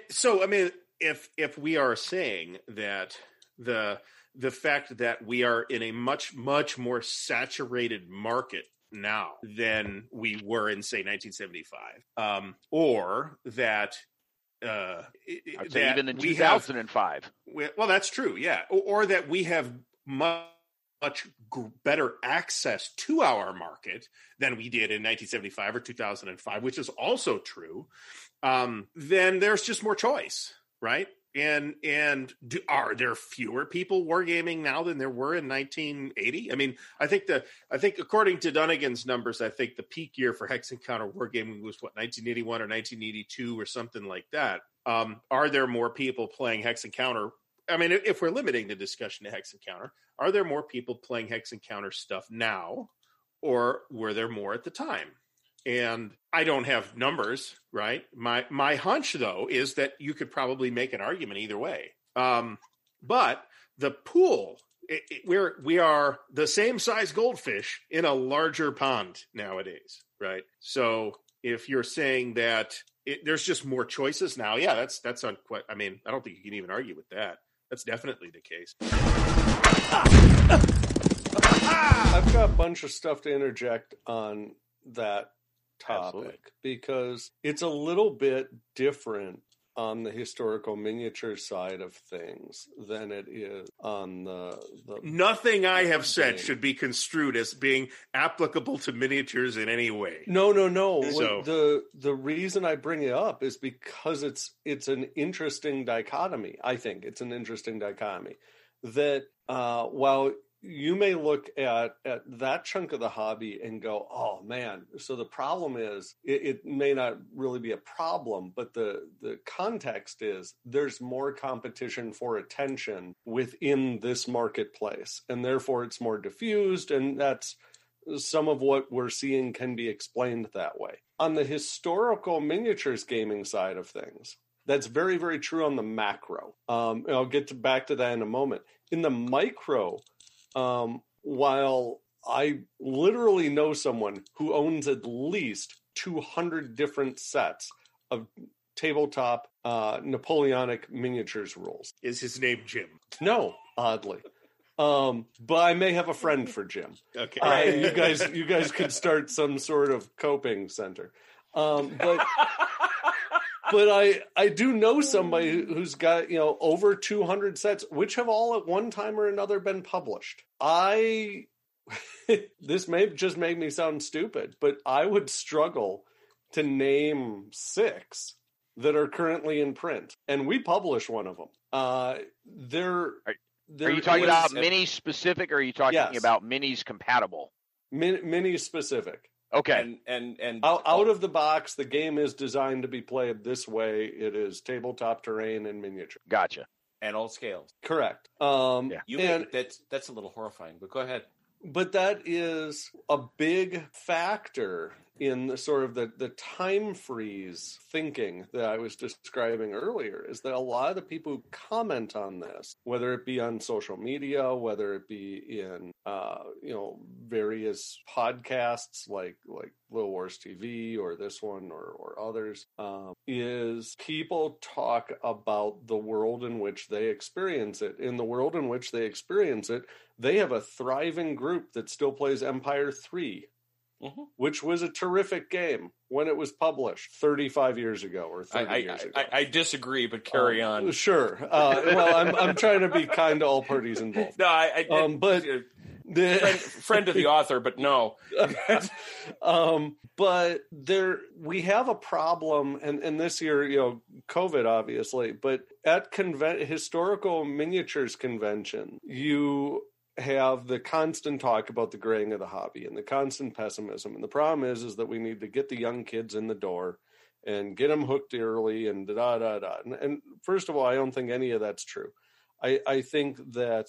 if we are saying that the fact that we are in a much more saturated market now than we were in, say, 1975, or that I'd say even in 2005. Well, that's true, yeah. Or that we have much better access to our market than we did in 1975 or 2005, which is also true. Then there's just more choice, right? And are there fewer people wargaming now than there were in 1980? I think according to Dunnigan's numbers, I think the peak year for Hex Encounter wargaming was 1981 or 1982 or something like that. Are there more people playing Hex Encounter? If we're limiting the discussion to Hex Encounter, are there more people playing Hex Encounter stuff now, or were there more at the time? And I don't have numbers, right? My hunch, though, is that you could probably make an argument either way. But the pool, we are the same size goldfish in a larger pond nowadays, right? So if you're saying that there's just more choices now, yeah, that's on quite. I don't think you can even argue with that. That's definitely the case. I've got a bunch of stuff to interject on that topic. Absolutely. Because it's a little bit different on the historical miniature side of things than it is on the nothing I have said should be construed as being applicable to miniatures in any way. No. So, the reason I bring it up is because it's an interesting dichotomy. I think it's an interesting dichotomy that while you may look at that chunk of the hobby and go, oh man, so the problem is it may not really be a problem, but the context is there's more competition for attention within this marketplace, and therefore it's more diffused, and that's some of what we're seeing can be explained that way. On the historical miniatures gaming side of things, that's very, very true on the macro. I'll get back to that in a moment. In the micro, while I literally know someone who owns at least 200 different sets of tabletop Napoleonic miniatures rules. Is his name Jim? No, oddly. But I may have a friend for Jim. Okay. You guys could start some sort of coping center. But I do know somebody who's got, over 200 sets, which have all at one time or another been published. This may just make me sound stupid, but I would struggle to name 6 that are currently in print, and we publish one of them. Are you talking about mini specific, or are you talking about minis compatible? Mini specific. Okay. And out of the box, the game is designed to be played this way. It is tabletop terrain and miniature. Gotcha. And all scales. Correct. That's a little horrifying, but go ahead. But that is a big factor in the sort of the time freeze thinking that I was describing earlier, is that a lot of the people who comment on this, whether it be on social media, whether it be in various podcasts like Little Wars TV or this one or others, is people talk about the world in which they experience it. In the world in which they experience it, they have a thriving group that still plays Empire 3. Mm-hmm. Which was a terrific game when it was published 35 years ago or 30 years ago. I disagree, but carry on. Sure. Well, I'm trying to be kind to all parties involved. No, friend of the author, but no. But we have a problem, and this year, COVID obviously, but at historical miniatures convention, you have the constant talk about the graying of the hobby and the constant pessimism. And the problem is that we need to get the young kids in the door and get them hooked early and da-da-da-da. And first of all, I don't think any of that's true. I think that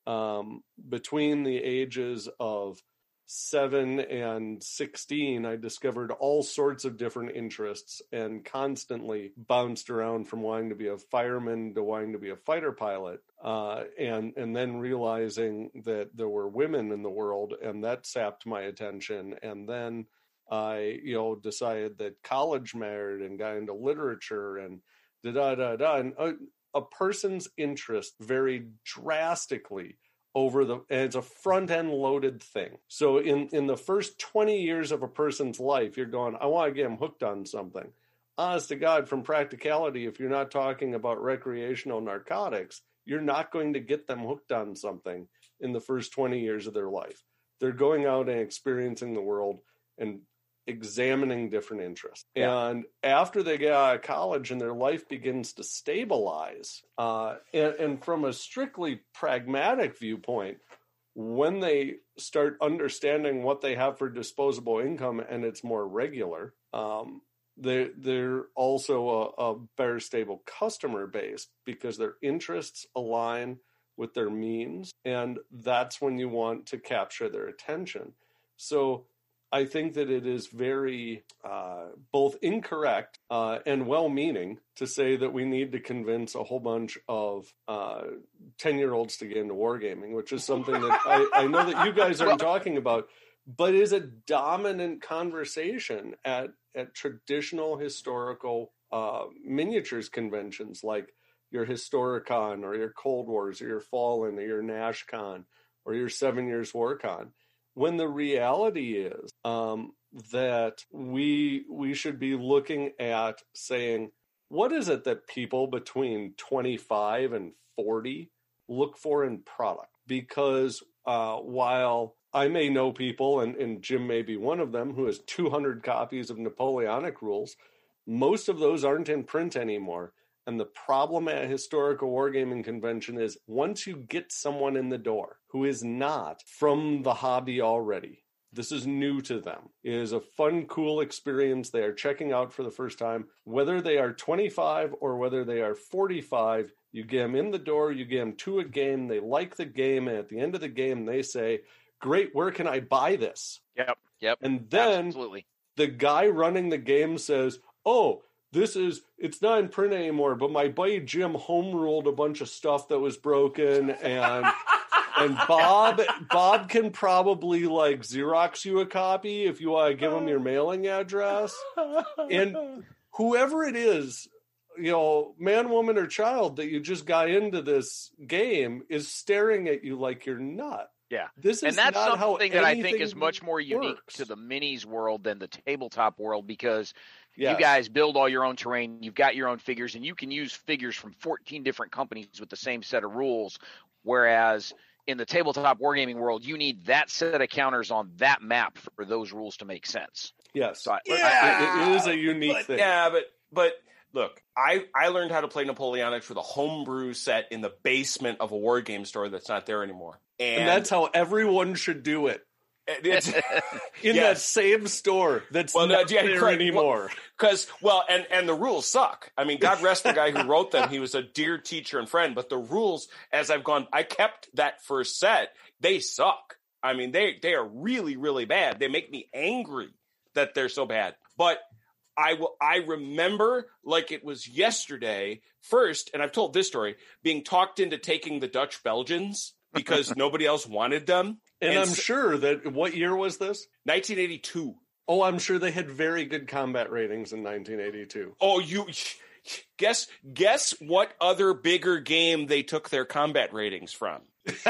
between the ages of 7 and 16, I discovered all sorts of different interests and constantly bounced around from wanting to be a fireman to wanting to be a fighter pilot, and then realizing that there were women in the world, and that sapped my attention. And then I, decided that college mattered and got into literature and da-da-da-da. And a person's interest varied drastically and it's a front-end loaded thing. So in the first 20 years of a person's life, you're going, I want to get them hooked on something. Honest to God, from practicality, if you're not talking about recreational narcotics, you're not going to get them hooked on something in the first 20 years of their life. They're going out and experiencing the world and examining different interests. Yeah. And after they get out of college and their life begins to stabilize, and from a strictly pragmatic viewpoint, when they start understanding what they have for disposable income and it's more regular, they're also a better stable customer base because their interests align with their means, and that's when you want to capture their attention. So I think that it is very both incorrect and well-meaning to say that we need to convince a whole bunch of 10-year-olds to get into wargaming, which is something that I know that you guys aren't talking about, but is a dominant conversation at traditional historical miniatures conventions like your Historicon or your Cold Wars or your Fallen or your NashCon or your 7 Years WarCon. When the reality is that we should be looking at saying, what is it that people between 25 and 40 look for in product? Because while I may know people, and Jim may be one of them, who has 200 copies of Napoleonic rules, most of those aren't in print anymore. And the problem at a historical wargaming convention is once you get someone in the door who is not from the hobby already, this is new to them. It is a fun, cool experience they are checking out for the first time. Whether they are 25 or whether they are 45, you get them in the door, you get them to a game, they like the game, and at the end of the game, they say, great, where can I buy this? Yep. And then absolutely. The guy running the game says, oh, it's not in print anymore, but my buddy Jim home ruled a bunch of stuff that was broken, and Bob can probably like Xerox you a copy if you want to give him your mailing address. And whoever it is, man, woman, or child that you just got into this game is staring at you like you're nuts. Yeah. This is and that's not something how that I think is anything much more unique works. to the minis world than the tabletop world, because Yes. you guys build all your own terrain, you've got your own figures, and you can use figures from 14 different companies with the same set of rules, whereas in the tabletop wargaming world, you need that set of counters on that map for those rules to make sense. Yes. So it is a unique thing. Yeah, but look, I learned how to play Napoleonics with a homebrew set in the basement of a war game store that's not there anymore. And that's how everyone should do it. It's in that same store that's not there anymore. And the rules suck. I mean, God rest the guy who wrote them. He was a dear teacher and friend, but the rules, as I kept that first set, they suck. I mean, they are really, really bad. They make me angry that they're so bad. But I remember like it was yesterday first, and I've told this story, being talked into taking the Dutch Belgians because nobody else wanted them. And I'm sure that, what year was this? 1982. Oh, I'm sure they had very good combat ratings in 1982. Oh, you guess what other bigger game they took their combat ratings from?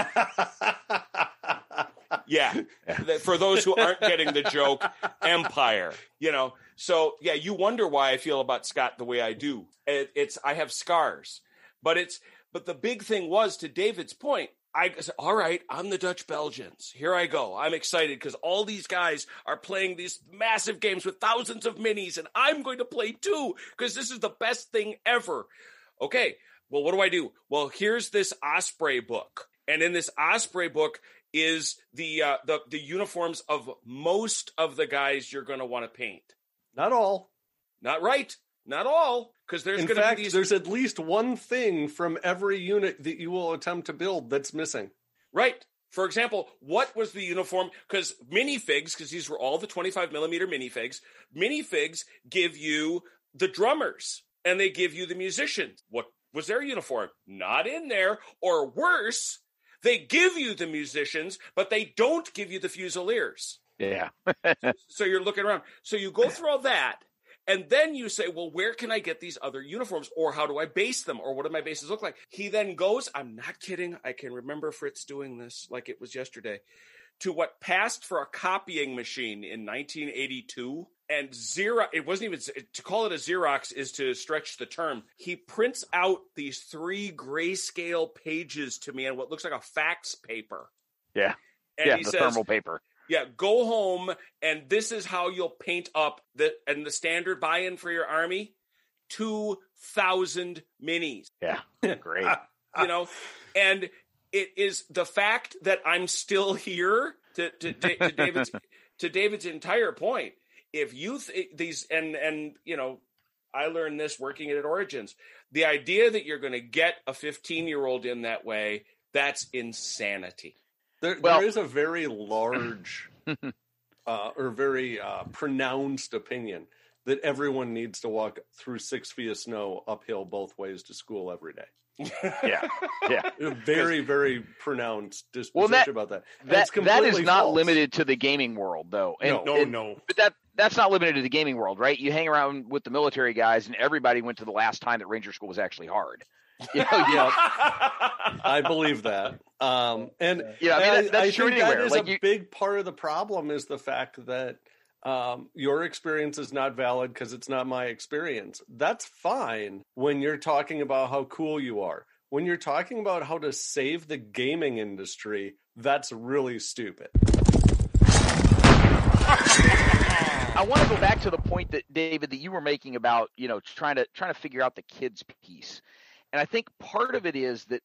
Yeah. For those who aren't getting the joke, Empire. So yeah, you wonder why I feel about Scott the way I do. I have scars, but the big thing was, to David's point, I said, all right, I'm the Dutch Belgians. Here I go. I'm excited because all these guys are playing these massive games with thousands of minis, and I'm going to play too because this is the best thing ever. Okay, well, what do I do? Well, here's this Osprey book. And in this Osprey book is the uniforms of most of the guys you're going to want to paint. Not all. Not right. Not all. Because there's going to be these... there's at least one thing from every unit that you will attempt to build that's missing. Right. For example, what was the uniform? Because minifigs, because these were all the 25 millimeter minifigs give you the drummers and they give you the musicians. What was their uniform? Not in there. Or worse, they give you the musicians, but they don't give you the fusiliers. Yeah. So you're looking around. So you go through all that. And then you say, well, where can I get these other uniforms? Or how do I base them? Or what do my bases look like? He then goes, I'm not kidding, I can remember Fritz doing this like it was yesterday, to what passed for a copying machine in 1982. And Xerox, it wasn't even, to call it a Xerox is to stretch the term. He prints out these 3 grayscale pages to me on what looks like a fax paper. Yeah. And he the says, thermal paper. Yeah, go home, and this is how you'll paint up the standard buy-in for your army, 2,000 minis. Yeah, great. And it is the fact that I'm still here to David's entire point. If you I learned this working at Origins. The idea that you're going to get a 15-year-old in that way, that's insanity. There is a very large or very pronounced opinion that everyone needs to walk through 6 feet of snow uphill both ways to school every day. Yeah. A very, very pronounced disposition about that. That is not false. limited to the gaming world, though. No. But that's not limited to the gaming world, right? You hang around with the military guys, and everybody went to the last time that Ranger School was actually hard. I believe that. That's true anywhere. That is a big part of the problem is the fact that your experience is not valid because it's not my experience. That's fine when you're talking about how cool you are. When you're talking about how to save the gaming industry, that's really stupid. I want to go back to the point that David, that you were making about, trying to figure out the kids piece. And I think part of it is that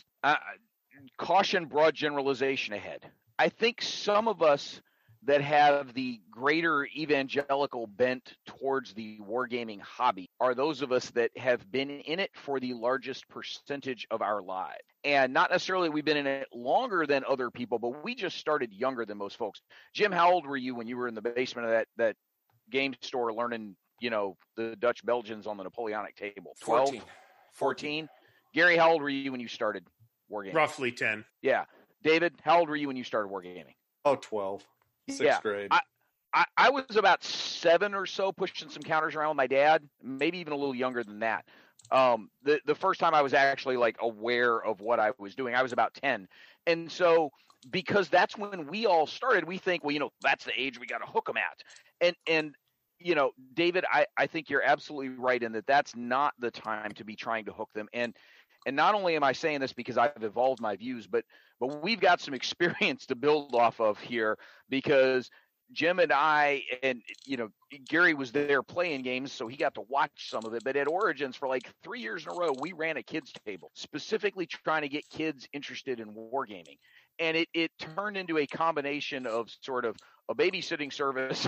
caution, broad generalization ahead. I think some of us that have the greater evangelical bent towards the wargaming hobby are those of us that have been in it for the largest percentage of our lives. And not necessarily we've been in it longer than other people, but we just started younger than most folks. Jim, how old were you when you were in the basement of that game store learning, the Dutch Belgians on the Napoleonic table? 12? 14? Gary, how old were you when you started wargaming? Roughly 10. Yeah. David, how old were you when you started wargaming? Oh, 12. Sixth grade. I was about 7 or so, pushing some counters around with my dad, maybe even a little younger than that. The first time I was actually like aware of what I was doing, I was about 10. And so, because that's when we all started, we think, well, that's the age we got to hook them at. And David, I think you're absolutely right in that that's not the time to be trying to hook them. And not only am I saying this because I've evolved my views, but we've got some experience to build off of here, because Jim and I, and Gary was there playing games, so he got to watch some of it. But at Origins, for like 3 years in a row, we ran a kids table, specifically trying to get kids interested in wargaming. And it turned into a combination of sort of a babysitting service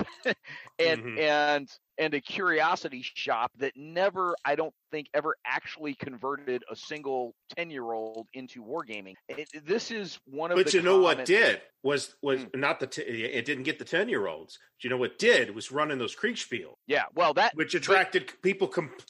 and a curiosity shop that never, I don't think, ever actually converted a single 10-year-old into wargaming. This is one of but the what did was not it didn't get the 10-year-olds. But you know what did was running those Kriegspiel. Yeah, well, which attracted people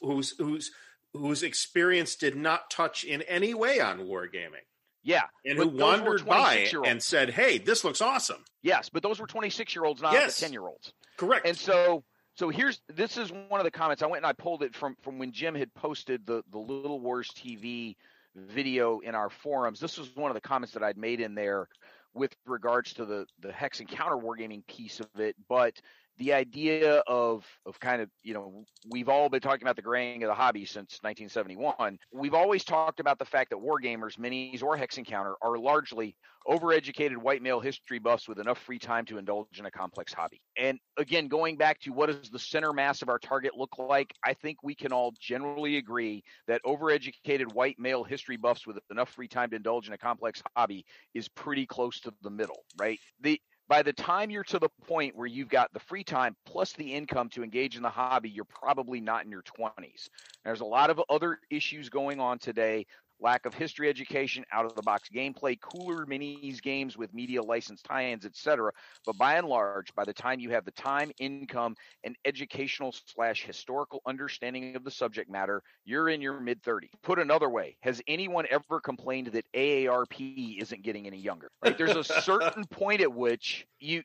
whose experience did not touch in any way on wargaming. Yeah. And who wandered by and said, hey, this looks awesome. Yes, but those were 26-year-olds, not the 10-year-olds. Correct. And so this is one of the comments. I went and I pulled it from when Jim had posted the Little Wars TV video in our forums. This was one of the comments that I'd made in there with regards to the Hex and Counter wargaming piece of it. But the idea of kind of, we've all been talking about the graying of the hobby since 1971. We've always talked about the fact that wargamers, minis or Hex and Counter, are largely overeducated white male history buffs with enough free time to indulge in a complex hobby. And again, going back to what does the center mass of our target look like, I think we can all generally agree that overeducated white male history buffs with enough free time to indulge in a complex hobby is pretty close to the middle, right? By the time you're to the point where you've got the free time plus the income to engage in the hobby, you're probably not in your 20s. There's a lot of other issues going on today. Lack of history education, out-of-the-box gameplay, cooler minis games with media license tie-ins, etc. But by and large, by the time you have the time, income, and educational/historical understanding of the subject matter, you're in your mid-30s. Put another way, has anyone ever complained that AARP isn't getting any younger? Like, there's a certain point at which you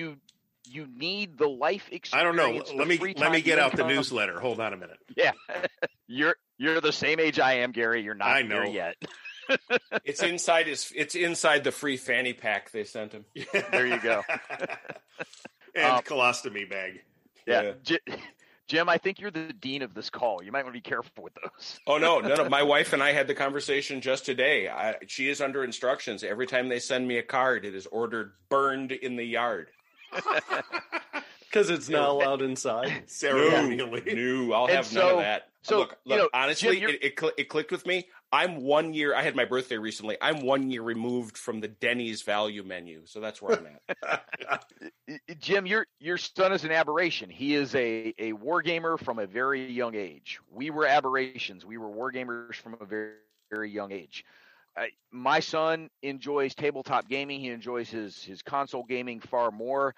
need the life experience. I don't know. Let me get out the newsletter. Hold on a minute. Yeah. You're the same age I am, Gary. You're not there yet. It's inside the free fanny pack they sent him. There you go. And colostomy bag. Yeah. Jim, I think you're the dean of this call. You might want to be careful with those. Oh, no. My wife and I had the conversation just today. She is under instructions. Every time they send me a card, it is ordered burned in the yard. Because it's not allowed inside. Ceremonially. No, I'll have none of that. So look, honestly, Jim, it clicked with me. I'm 1 year. I had my birthday recently. I'm 1 year removed from the Denny's value menu, so that's where I'm at. Jim, your son is an aberration. He is a wargamer from a very young age. We were aberrations. We were wargamers from a very, very young age. My son enjoys tabletop gaming. He enjoys his console gaming far more.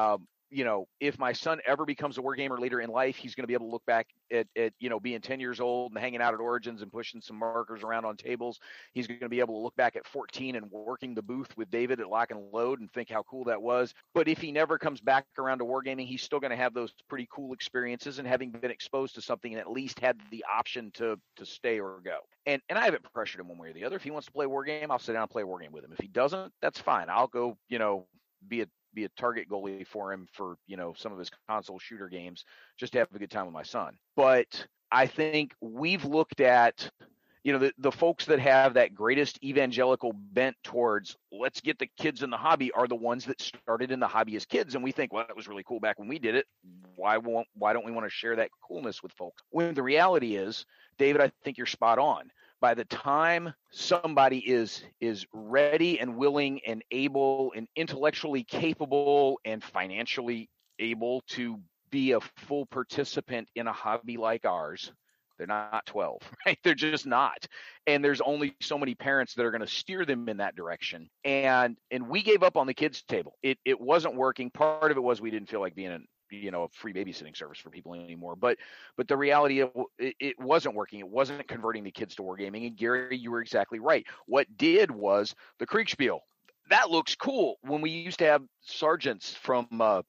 If my son ever becomes a wargamer later in life, he's going to be able to look back at being 10 years old and hanging out at Origins and pushing some markers around on tables. He's going to be able to look back at 14 and working the booth with David at Lock and Load and think how cool that was. But if he never comes back around to wargaming, he's still going to have those pretty cool experiences and having been exposed to something and at least had the option to stay or go. And I haven't pressured him one way or the other. If he wants to play a war game, I'll sit down and play a war game with him. If he doesn't, that's fine. I'll go, be a target goalie for him for, some of his console shooter games, just to have a good time with my son. But I think we've looked at, the folks that have that greatest evangelical bent towards let's get the kids in the hobby are the ones that started in the hobby as kids. And we think, well, that was really cool back when we did it. Why don't we want to share that coolness with folks? When the reality is, David, I think you're spot on. By the time somebody is ready and willing and able and intellectually capable and financially able to be a full participant in a hobby like ours, they're not 12, right? They're just not. And there's only so many parents that are going to steer them in that direction. And we gave up on the kids table. It wasn't working. Part of it was we didn't feel like being a free babysitting service for people anymore. But the reality of it wasn't working. It wasn't converting the kids to wargaming. And Gary, you were exactly right. What did was the Kriegspiel. That looks cool. When we used to have sergeants from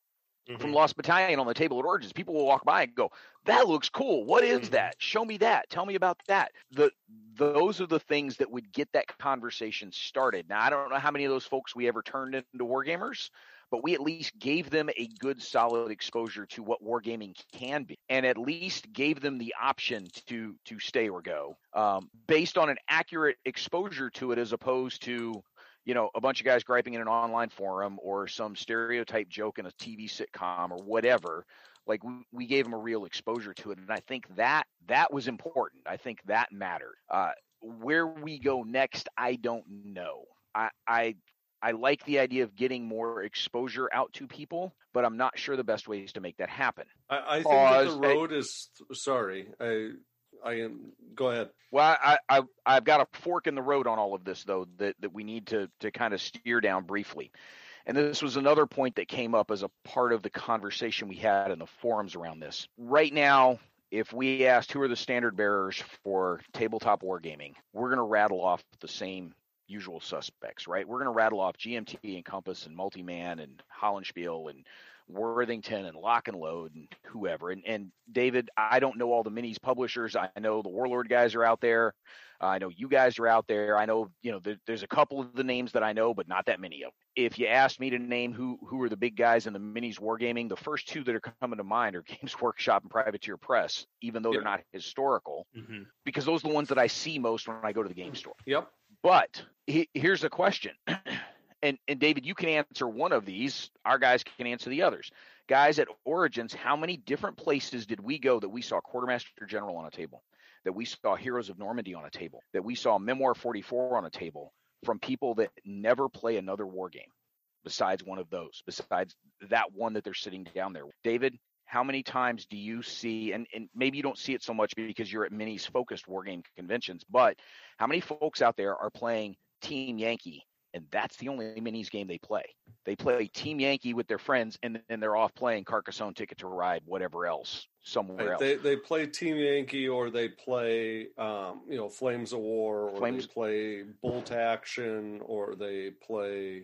Lost Battalion on the table at Origins, people will walk by and go, that looks cool. What is that? Show me that. Tell me about that. Those are the things that would get that conversation started. Now, I don't know how many of those folks we ever turned into wargamers, but we at least gave them a good, solid exposure to what wargaming can be, and at least gave them the option to stay or go based on an accurate exposure to it, as opposed to a bunch of guys griping in an online forum or some stereotype joke in a TV sitcom or whatever. Like we gave them a real exposure to it. And I think that was important. I think that mattered. Where we go next, I don't know. I like the idea of getting more exposure out to people, but I'm not sure the best way is to make that happen. I think that the road is sorry. I am. Go ahead. Well, I've got a fork in the road on all of this, though, that we need to kind of steer down briefly. And this was another point that came up as a part of the conversation we had in the forums around this. Right now, if we asked who are the standard bearers for tabletop wargaming, we're going to rattle off the same usual suspects, right? We're going to rattle off GMT and Compass and Multiman and Hollenspiel and Worthington and Lock and Load and whoever. And David, I don't know all the minis publishers. I know the Warlord guys are out there. I know you guys are out there. I know, there's a couple of the names that I know, but not that many of them. If you asked me to name who are the big guys in the minis wargaming, the first two that are coming to mind are Games Workshop and Privateer Press, even though they're not historical, because those are the ones that I see most when I go to the game store. Yep. But here's a question. And David, you can answer one of these. Our guys can answer the others. Guys, at Origins, how many different places did we go that we saw Quartermaster General on a table, that we saw Heroes of Normandy on a table, that we saw Memoir 44 on a table from people that never play another war game besides one of those, besides that one that they're sitting down there? David, how many times do you see, and maybe you don't see it so much because you're at minis focused war game conventions, but how many folks out there are playing Team Yankee? And that's the only minis game they play. They play Team Yankee with their friends, and then they're off playing Carcassonne, Ticket to Ride, whatever else, somewhere else. They play Team Yankee, or they play, Flames of War, or they play Bolt Action, or they play,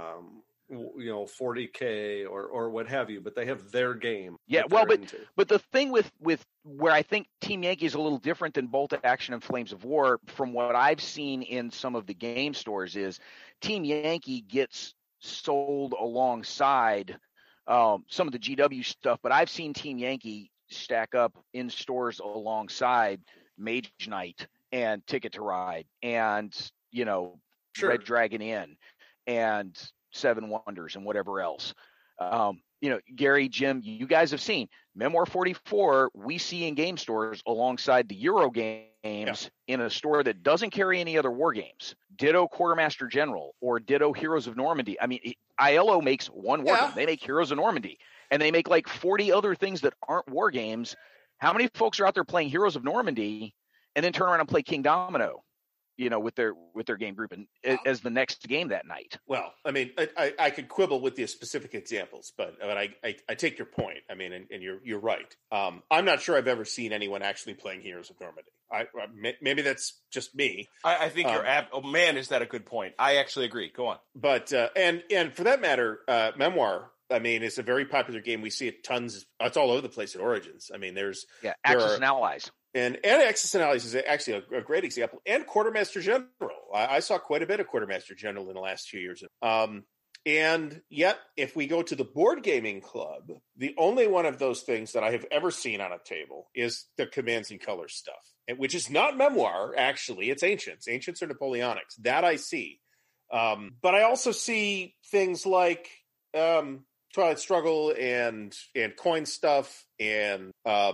40K or what have you. But they have their game. Yeah, but the thing with where I think Team Yankee is a little different than Bolt Action and Flames of War, from what I've seen in some of the game stores, is Team Yankee gets sold alongside some of the GW stuff, but I've seen Team Yankee stack up in stores alongside Mage Knight and Ticket to Ride and, Red Dragon Inn and Seven Wonders and whatever else. Gary, Jim, you guys have seen Memoir 44 we see in game stores alongside the Euro games in a store that doesn't carry any other war games. Ditto Quartermaster General or ditto Heroes of Normandy. I mean, ILO makes one war game. They make Heroes of Normandy, and they make like 40 other things that aren't war games. How many folks are out there playing Heroes of Normandy and then turn around and play King Domino? With their game group and as the next game that night. Well, I mean, I could quibble with the specific examples, but I take your point. I mean, and you're right. I'm not sure I've ever seen anyone actually playing Heroes of Normandy. Maybe that's just me. I think you're oh man, is that a good point? I actually agree. Go on. But and for that matter, Memoir, I mean, it's a very popular game. We see it tons. It's all over the place at Origins. I mean, Axis and Allies. And Axis and Allies is actually a great example. And Quartermaster General. I saw quite a bit of Quartermaster General in the last few years. And yet, if we go to the Board Gaming Club, the only one of those things that I have ever seen on a table is the Commands and Colors stuff. which is not memoir, actually. It's Ancients. Ancients are Napoleonics. That I see. But I also see things like Twilight Struggle and coin stuff and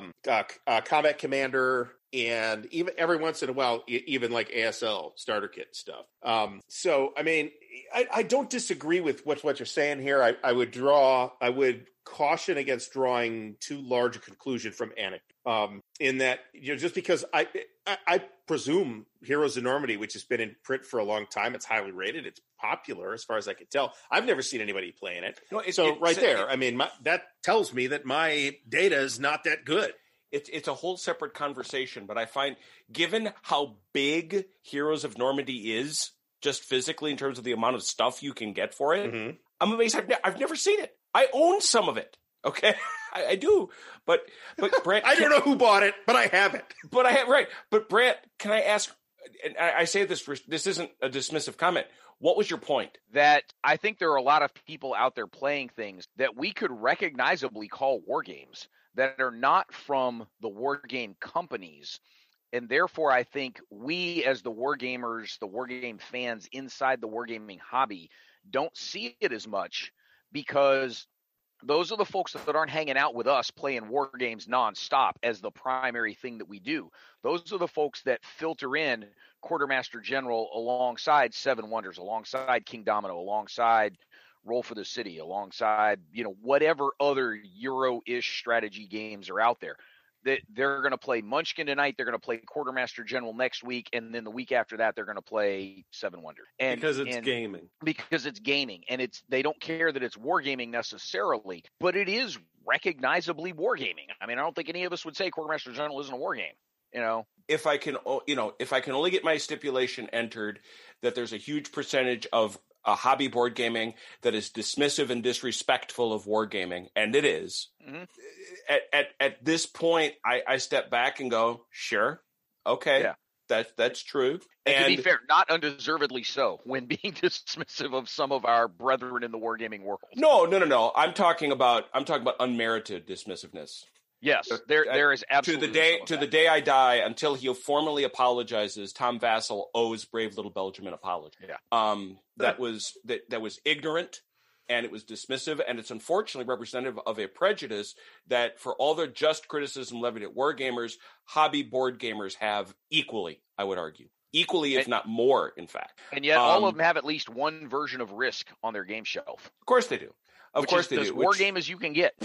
Combat Commander, and even every once in a while, even like ASL starter kit stuff. So, I mean, I don't disagree with what you're saying here. I would caution against drawing too large a conclusion from anecdote. In that, just because I presume Heroes of Normandy, which has been in print for a long time, it's highly rated, it's popular as far as I can tell. I've never seen anybody playing it. No, I mean, that tells me that my data is not that good. It's a whole separate conversation, but I find, given how big Heroes of Normandy is, just physically in terms of the amount of stuff you can get for it, mm-hmm. I'm amazed. I've never seen it. I own some of it. Okay, I do, but Brant, I don't know who bought it, but I have it. But I have, right. But Brant, can I ask? And I say this isn't a dismissive comment. What was your point? That I think there are a lot of people out there playing things that we could recognizably call war games that are not from the war game companies. And therefore, I think we as the war gamers, the war game fans inside the wargaming hobby don't see it as much, because those are the folks that aren't hanging out with us playing war games nonstop as the primary thing that we do. Those are the folks that filter in Quartermaster General alongside Seven Wonders, alongside King Domino, alongside Roll for the City, alongside, whatever other Euro-ish strategy games are out there. They're going to play Munchkin tonight. They're going to play Quartermaster General next week. And then the week after that, they're going to play Seven Wonders. Because it's gaming. Because it's gaming. And they don't care that it's wargaming necessarily, but it is recognizably wargaming. I mean, I don't think any of us would say Quartermaster General isn't a wargame. If I can only get my stipulation entered that there's a huge percentage of a hobby board gaming that is dismissive and disrespectful of wargaming, and it is. Mm-hmm. At this point, I step back and go, sure, okay, yeah. That's true. And to be fair, not undeservedly so when being dismissive of some of our brethren in the wargaming world. No. I'm talking about unmerited dismissive-ness. Yes, there is absolutely to the day I die, until he formally apologizes, Tom Vassell owes Brave Little Belgium an apology. Yeah. That was ignorant, and it was dismissive, and it's unfortunately representative of a prejudice that, for all the just criticism levied at wargamers, hobby board gamers have equally, I would argue. Equally, if not more, in fact. And yet all of them have at least one version of Risk on their game shelf. Of course they do. Of course they do. As war game as you can get.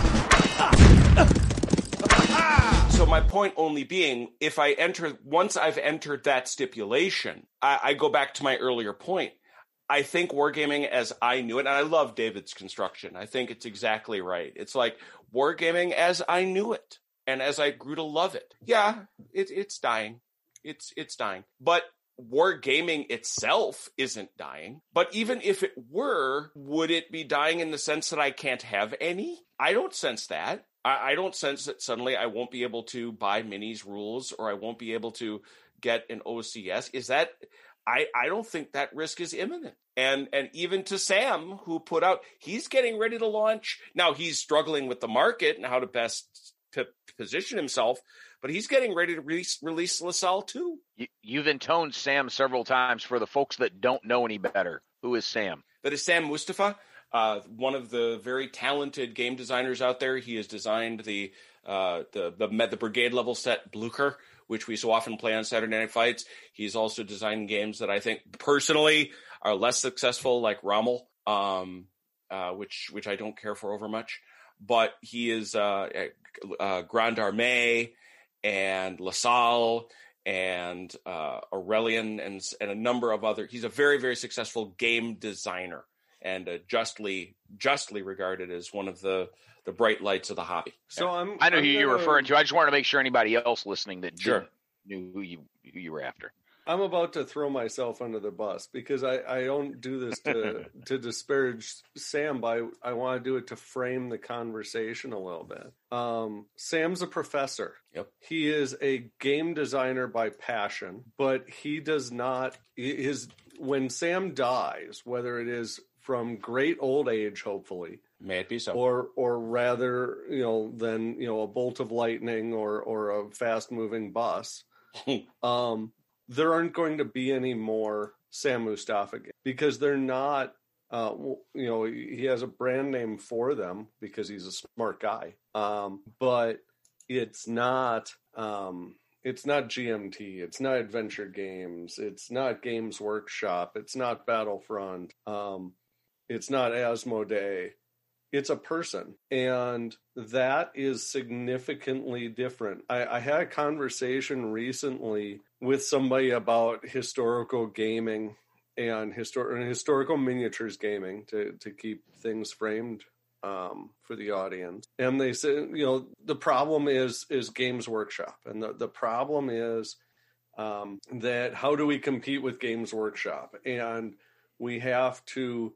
So my point only being, once I've entered that stipulation, I go back to my earlier point. I think wargaming as I knew it, and I love David's construction. I think it's exactly right. It's like wargaming as I knew it, and as I grew to love it. Yeah, it's dying. It's dying. But wargaming itself isn't dying. But even if it were, would it be dying in the sense that I can't have any? I don't sense that. I don't sense that suddenly I won't be able to buy minis rules, or I won't be able to get an OCS. Is that... I don't think that risk is imminent. And even to Sam, who put out, he's getting ready to launch. Now, he's struggling with the market and how to best position himself, but he's getting ready to release LaSalle too. You've intoned Sam several times. For the folks that don't know any better, who is Sam? That is Sam Mustafa, one of the very talented game designers out there. He has designed the brigade level set Blucher, which we so often play on Saturday Night Fights. He's also designed games that I think personally are less successful, like Rommel, which I don't care for over much. But he is Grande Armée and LaSalle and Aurelian and a number of other. He's a very, very successful game designer, and justly regarded as one of the bright lights of the hobby. So I know who you're referring to. I just wanted to make sure anybody else listening that knew who you were after. I'm about to throw myself under the bus because I don't do this to disparage Sam, but I want to do it to frame the conversation a little bit. Sam's a professor. Yep. He is a game designer by passion, but he does not. When Sam dies, whether it is from great old age, hopefully, may it be so, or rather, than a bolt of lightning or a fast moving bus. there aren't going to be any more Sam Mustafa games because they're not. He has a brand name for them because he's a smart guy. But it's not. It's not GMT. It's not Adventure Games. It's not Games Workshop. It's not Battlefront. It's not Asmodee. It's a person. And that is significantly different. I had a conversation recently with somebody about historical gaming and historical miniatures gaming to keep things framed for the audience. And they said, the problem is Games Workshop. And the problem is that how do we compete with Games Workshop? And we have to,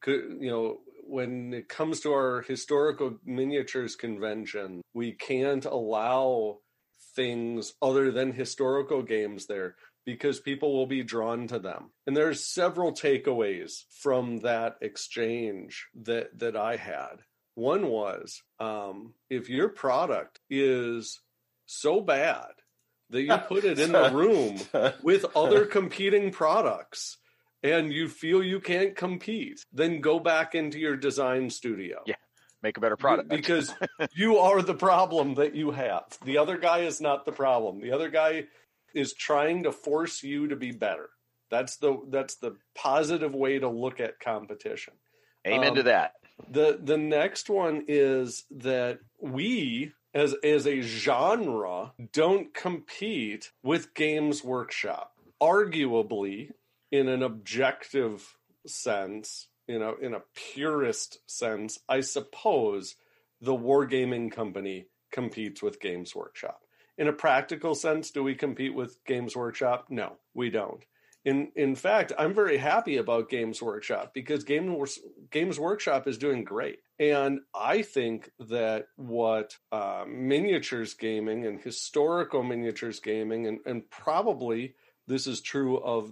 when it comes to our historical miniatures convention, we can't allow things other than historical games there because people will be drawn to them. And there's several takeaways from that exchange that I had. One was, if your product is so bad that you put it in the room with other competing products and you feel you can't compete, then go back into your design studio. Yeah, make a better product. Because you are the problem that you have. The other guy is not the problem. The other guy is trying to force you to be better. That's the positive way to look at competition. Amen to that. The next one is that we, as a genre, don't compete with Games Workshop. Arguably, in an objective sense, in a purist sense, I suppose the Wargaming Company competes with Games Workshop. In a practical sense, do we compete with Games Workshop? No, we don't. In fact, I'm very happy about Games Workshop because Games Workshop is doing great. And I think that what miniatures gaming and historical miniatures gaming, and probably this is true of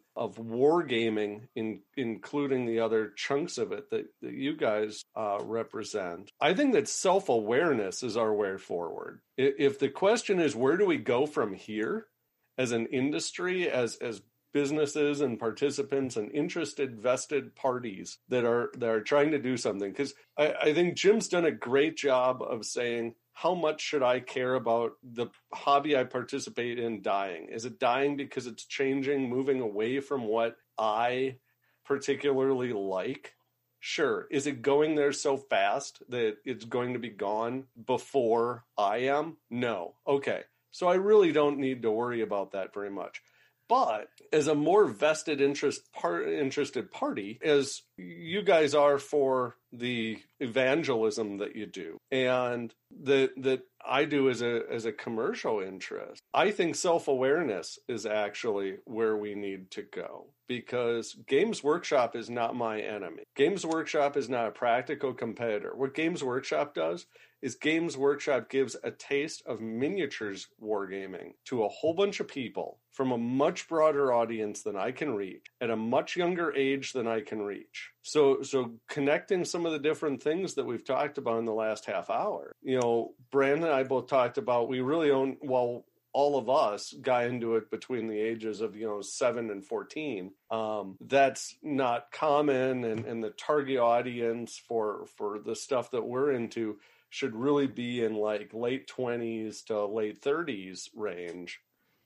wargaming, including the other chunks of it that you guys represent. I think that self-awareness is our way forward. If the question is, where do we go from here as an industry, as businesses and participants and interested vested parties that are trying to do something, because I think Jim's done a great job of saying, how much should I care about the hobby I participate in dying? Is it dying because it's changing, moving away from what I particularly like? Sure. Is it going there so fast that it's going to be gone before I am? No. Okay. So I really don't need to worry about that very much. But as a more vested interested party, as you guys are for the evangelism that you do, and that I do as a commercial interest, I think self-awareness is actually where we need to go. Because Games Workshop is not my enemy. Games Workshop is not a practical competitor. What Games Workshop does is Games Workshop gives a taste of miniatures wargaming to a whole bunch of people from a much broader audience than I can reach, at a much younger age than I can reach. So connecting some of the different things that we've talked about in the last half hour. Brandon and I both talked about, we really own, well, all of us got into it between the ages of 7 and 14. That's not common, and the target audience for the stuff that we're into should really be in like late 20s to late 30s range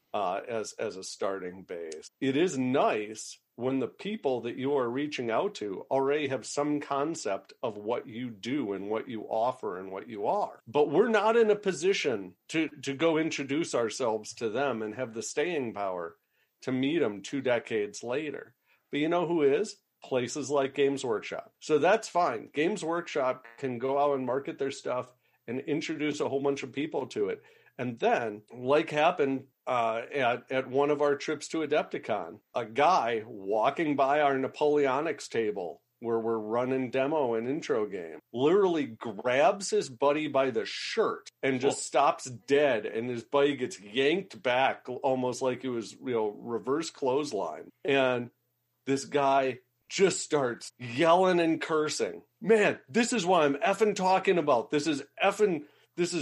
as a starting base. It is nice when the people that you are reaching out to already have some concept of what you do and what you offer and what you are. But we're not in a position to go introduce ourselves to them and have the staying power to meet them 2 decades later. But you know who is? Places like Games Workshop. So that's fine. Games Workshop can go out and market their stuff and introduce a whole bunch of people to it. And then, like happened at one of our trips to Adepticon, a guy walking by our Napoleonics table where we're running demo and intro game literally grabs his buddy by the shirt and just stops dead, and his buddy gets yanked back almost like it was reverse clothesline. And this guy just starts yelling and cursing. Man, this is what I'm effing talking about. This is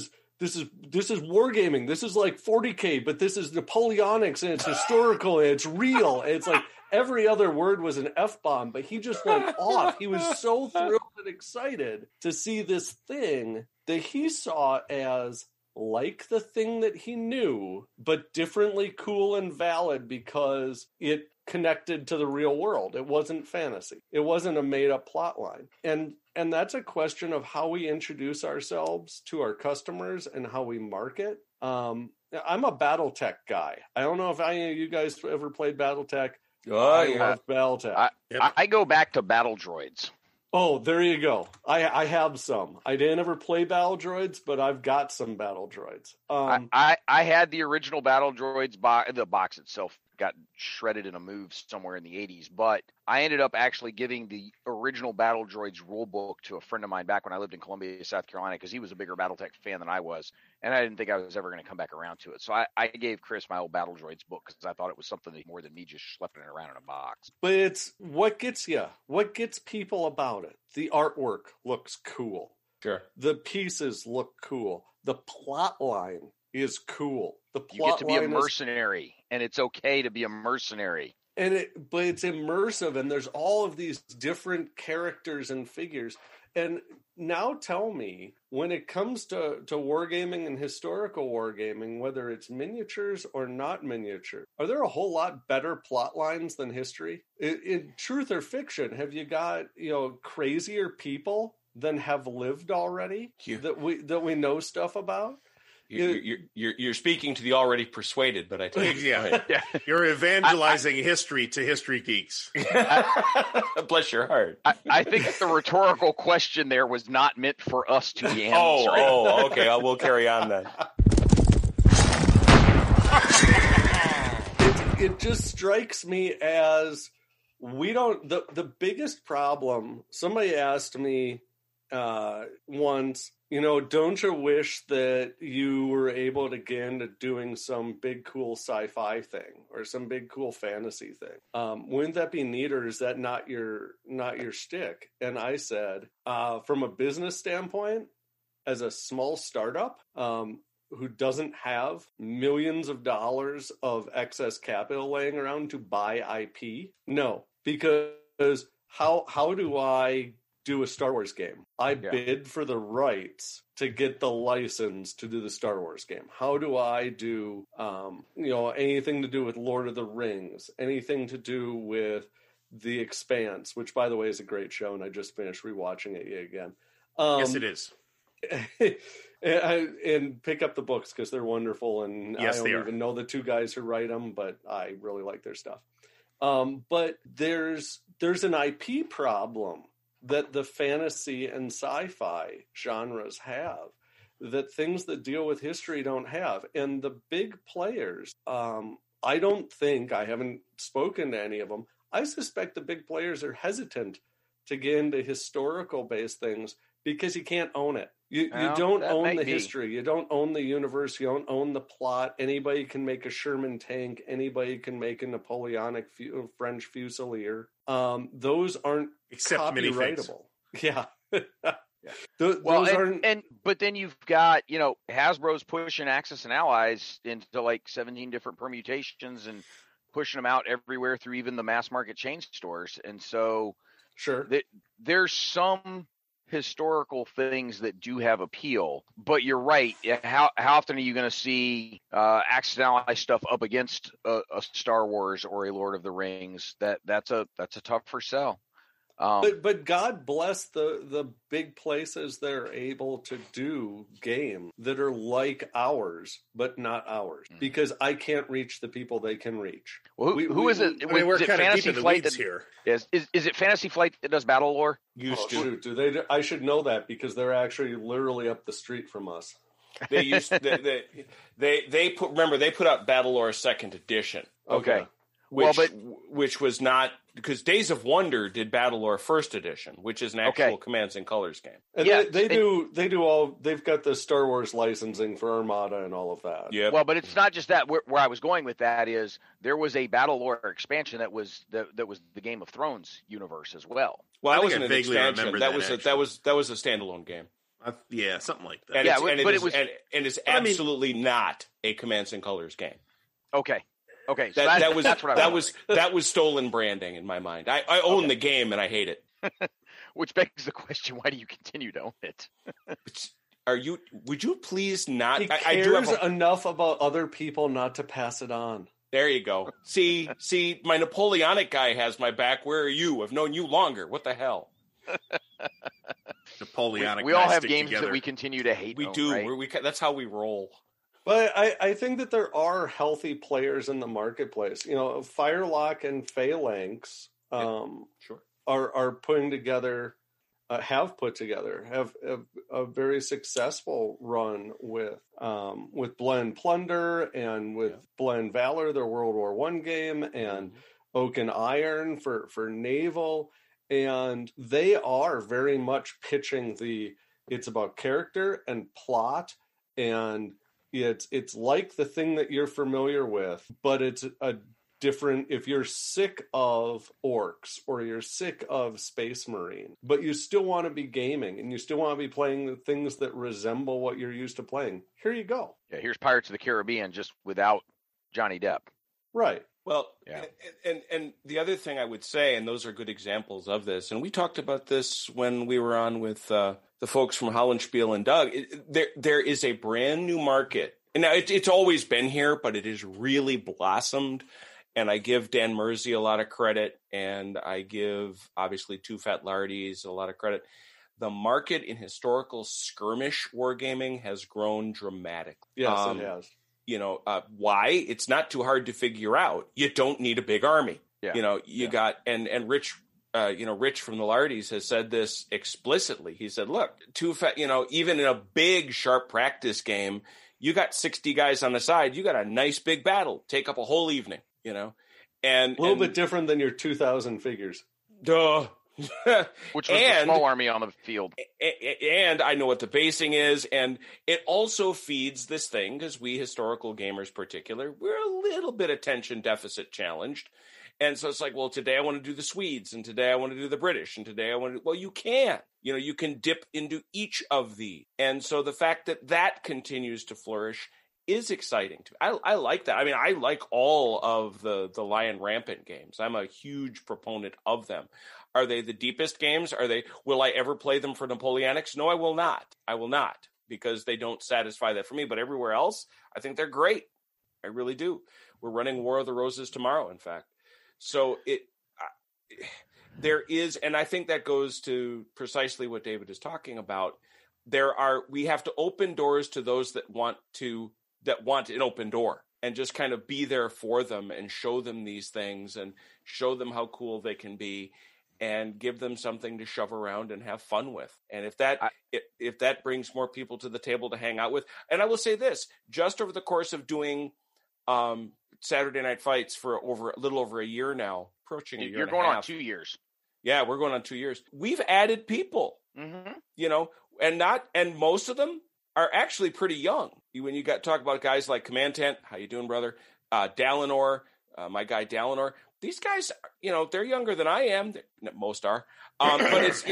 this is wargaming. This is like 40K, but this is Napoleonics and it's historical and it's real. And it's like every other word was an F-bomb, but he just went off. He was so thrilled and excited to see this thing that he saw as like the thing that he knew, but differently cool and valid because it connected to the real world. It wasn't fantasy. It wasn't a made-up plot line. And that's a question of how we introduce ourselves to our customers and how we market. I'm a BattleTech guy. I don't know if any of you guys ever played BattleTech. I love BattleTech. I go back to Battle Droids. Oh, there you go. I have some. I didn't ever play Battle Droids, but I've got some Battle Droids. I had the original Battle Droids the box itself got shredded in a move somewhere in the 80s, but I ended up actually giving the original Battle Droids rule book to a friend of mine back when I lived in Columbia, South Carolina, because he was a bigger BattleTech fan than I was, and I didn't think I was ever going to come back around to it. So I gave Chris my old Battle Droids book because I thought it was something more than me just schlepping it around in a box. But it's what gets you. What gets people about it? The artwork looks cool. Sure. The pieces look cool. The plot line is cool. The plot you get to be a line mercenary, and it's okay to be a mercenary. But it's immersive, and there's all of these different characters and figures. And now tell me, when it comes to wargaming and historical wargaming, whether it's miniatures or not miniature, are there a whole lot better plot lines than history? In truth or fiction, have you got, crazier people than have lived already that we know stuff about? You're speaking to the already persuaded, but I tell you, yeah. You're evangelizing history to history geeks. Bless your heart. I think the rhetorical question there was not meant for us to be answering. Oh, okay. We'll carry on then. It just strikes me as we don't. The biggest problem. Somebody asked me once. Don't you wish that you were able to get into doing some big, cool sci-fi thing or some big, cool fantasy thing? Wouldn't that be neat, or is that not your shtick? And I said, from a business standpoint, as a small startup who doesn't have millions of dollars of excess capital laying around to buy IP, no, because how do I do a Star Wars game? I bid for the rights to get the license to do the Star Wars game. How do I do, anything to do with Lord of the Rings, anything to do with The Expanse, which, by the way, is a great show, and I just finished rewatching it again. Yes, it is. and pick up the books because they're wonderful, and yes, I don't even know the two guys who write them, but I really like their stuff. But there's an IP problem that the fantasy and sci-fi genres have, that things that deal with history don't have. And the big players, I haven't spoken to any of them, I suspect the big players are hesitant to get into historical-based things because you can't own it. You don't own the history. You don't own the universe. You don't own the plot. Anybody can make a Sherman tank. Anybody can make a Napoleonic French Fusilier. Those aren't copyrightable. Yeah. Those aren't. But then you've got, Hasbro's pushing Axis and Allies into like 17 different permutations and pushing them out everywhere through even the mass market chain stores. And so sure, there's some historical things that do have appeal, but you're right. How often are you going to see Axis and Allies stuff up against a Star Wars or a Lord of the Rings? That's a tougher sell. But God bless the big places that are able to do games that are like ours, but not ours, because I can't reach the people they can reach. Well, who is it? We're is it kind of Fantasy deep in the Flight weeds here. Is it Fantasy Flight that does Battle Lore? Shoot, do they? I should know that because they're actually literally up the street from us. They used they put out Battle Lore 2nd edition. Okay. Which was not, because Days of Wonder did Battle Lore 1st edition, which is an actual Commands and Colors game. And they've got the Star Wars licensing for Armada and all of that. Yeah. Well, but it's not just that. Where I was going with that is there was a Battle Lore expansion that was the Game of Thrones universe as well. Well, that wasn't an expansion. That was a standalone game. Yeah, something like that. And it's absolutely not a Commands and Colors game. Okay. So that was stolen branding in my mind. I own the game and I hate it. Which begs the question: why do you continue to own it? Would you please not? He cares enough about other people not to pass it on. There you go. See, my Napoleonic guy has my back. Where are you? I've known you longer. What the hell? Napoleonic. We all have games together. that we continue to hate. We do. Right? That's how we roll. But I think that there are healthy players in the marketplace. Firelock and Phalanx are putting together, have put together, have a very successful run with Blend Plunder and with Blend Valor, their World War I game, and Oak and Iron for naval. And they are very much pitching it's about character and plot, and it's like the thing that you're familiar with, but it's a different. If you're sick of orcs or you're sick of Space Marine, but you still want to be gaming and you still want to be playing the things that resemble what you're used to playing, here you go. Yeah, here's Pirates of the Caribbean just without Johnny Depp. Right. Well, and the other thing I would say, and those are good examples of this, and we talked about this when we were on with the folks from Hollenspiel and Doug, there is a brand new market. And now it's always been here, but it has really blossomed. And I give Dan Mersey a lot of credit, and I give, obviously, Two Fat Lardies a lot of credit. The market in historical skirmish wargaming has grown dramatically. Yes, it has. Why? It's not too hard to figure out. You don't need a big army. Yeah. Got, and Rich, Rich from the Lardies has said this explicitly. He said, look, even in a big sharp practice game, you got 60 guys on the side. You got a nice big battle. Take up a whole evening, and a little bit different than your 2,000 figures. Duh. Which was a small army on the field. And I know what the basing is, and it also feeds this thing, because we historical gamers particular, we're a little bit attention deficit challenged. And so it's like, well, today I want to do the Swedes, and today I want to do the British, and today I want to well, you can. You can dip into each of these. And so the fact that continues to flourish is exciting to me. I like that. I mean, I like all of the Lion Rampant games. I'm a huge proponent of them. Are they the deepest games? Will I ever play them for Napoleonics? No, I will not. I will not, because they don't satisfy that for me. But everywhere else, I think they're great. I really do. We're running War of the Roses tomorrow, in fact. So there is, and I think that goes to precisely what David is talking about. We have to open doors to those that want an open door, and just kind of be there for them and show them these things and show them how cool they can be, and give them something to shove around and have fun with. And if that brings more people to the table to hang out with, and I will say this, just over the course of doing Saturday Night Fights for a little over a year now, approaching a year. You're going on 2 years. Yeah, we're going on 2 years. We've added people, and most of them are actually pretty young. When you talk about guys like Command Tent, how you doing, brother? Dalinor, my guy Dalinor. These guys, they're younger than I am. Most are, but it's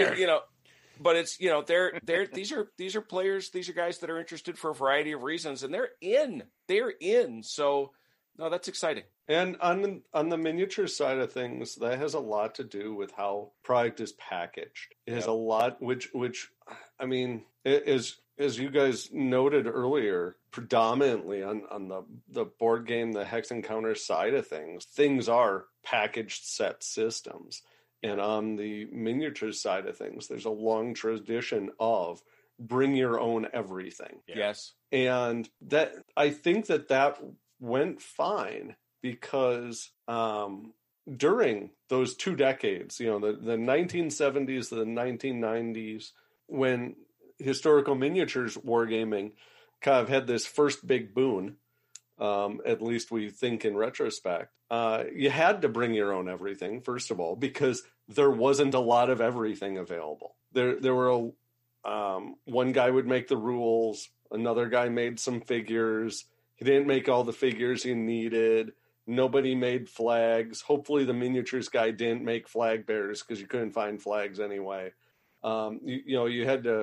these are players. These are guys that are interested for a variety of reasons, and they're in. So no, that's exciting. And on the miniature side of things, that has a lot to do with how product is packaged. It has a lot, which I mean, as you guys noted earlier, predominantly on the board game, the Hex Encounter side of things are packaged set systems. And on the miniature side of things, there's a long tradition of bring your own everything. Yes. And that I think that went fine, because during those 2 decades, the 1970s, the 1990s, when historical miniatures wargaming kind of had this first big boon, at least we think in retrospect, you had to bring your own everything, first of all, because there wasn't a lot of everything available. There were one guy would make the rules, another guy made some figures. He didn't make all the figures he needed. Nobody made flags. Hopefully the miniatures guy didn't make flag bearers, because you couldn't find flags anyway. You had to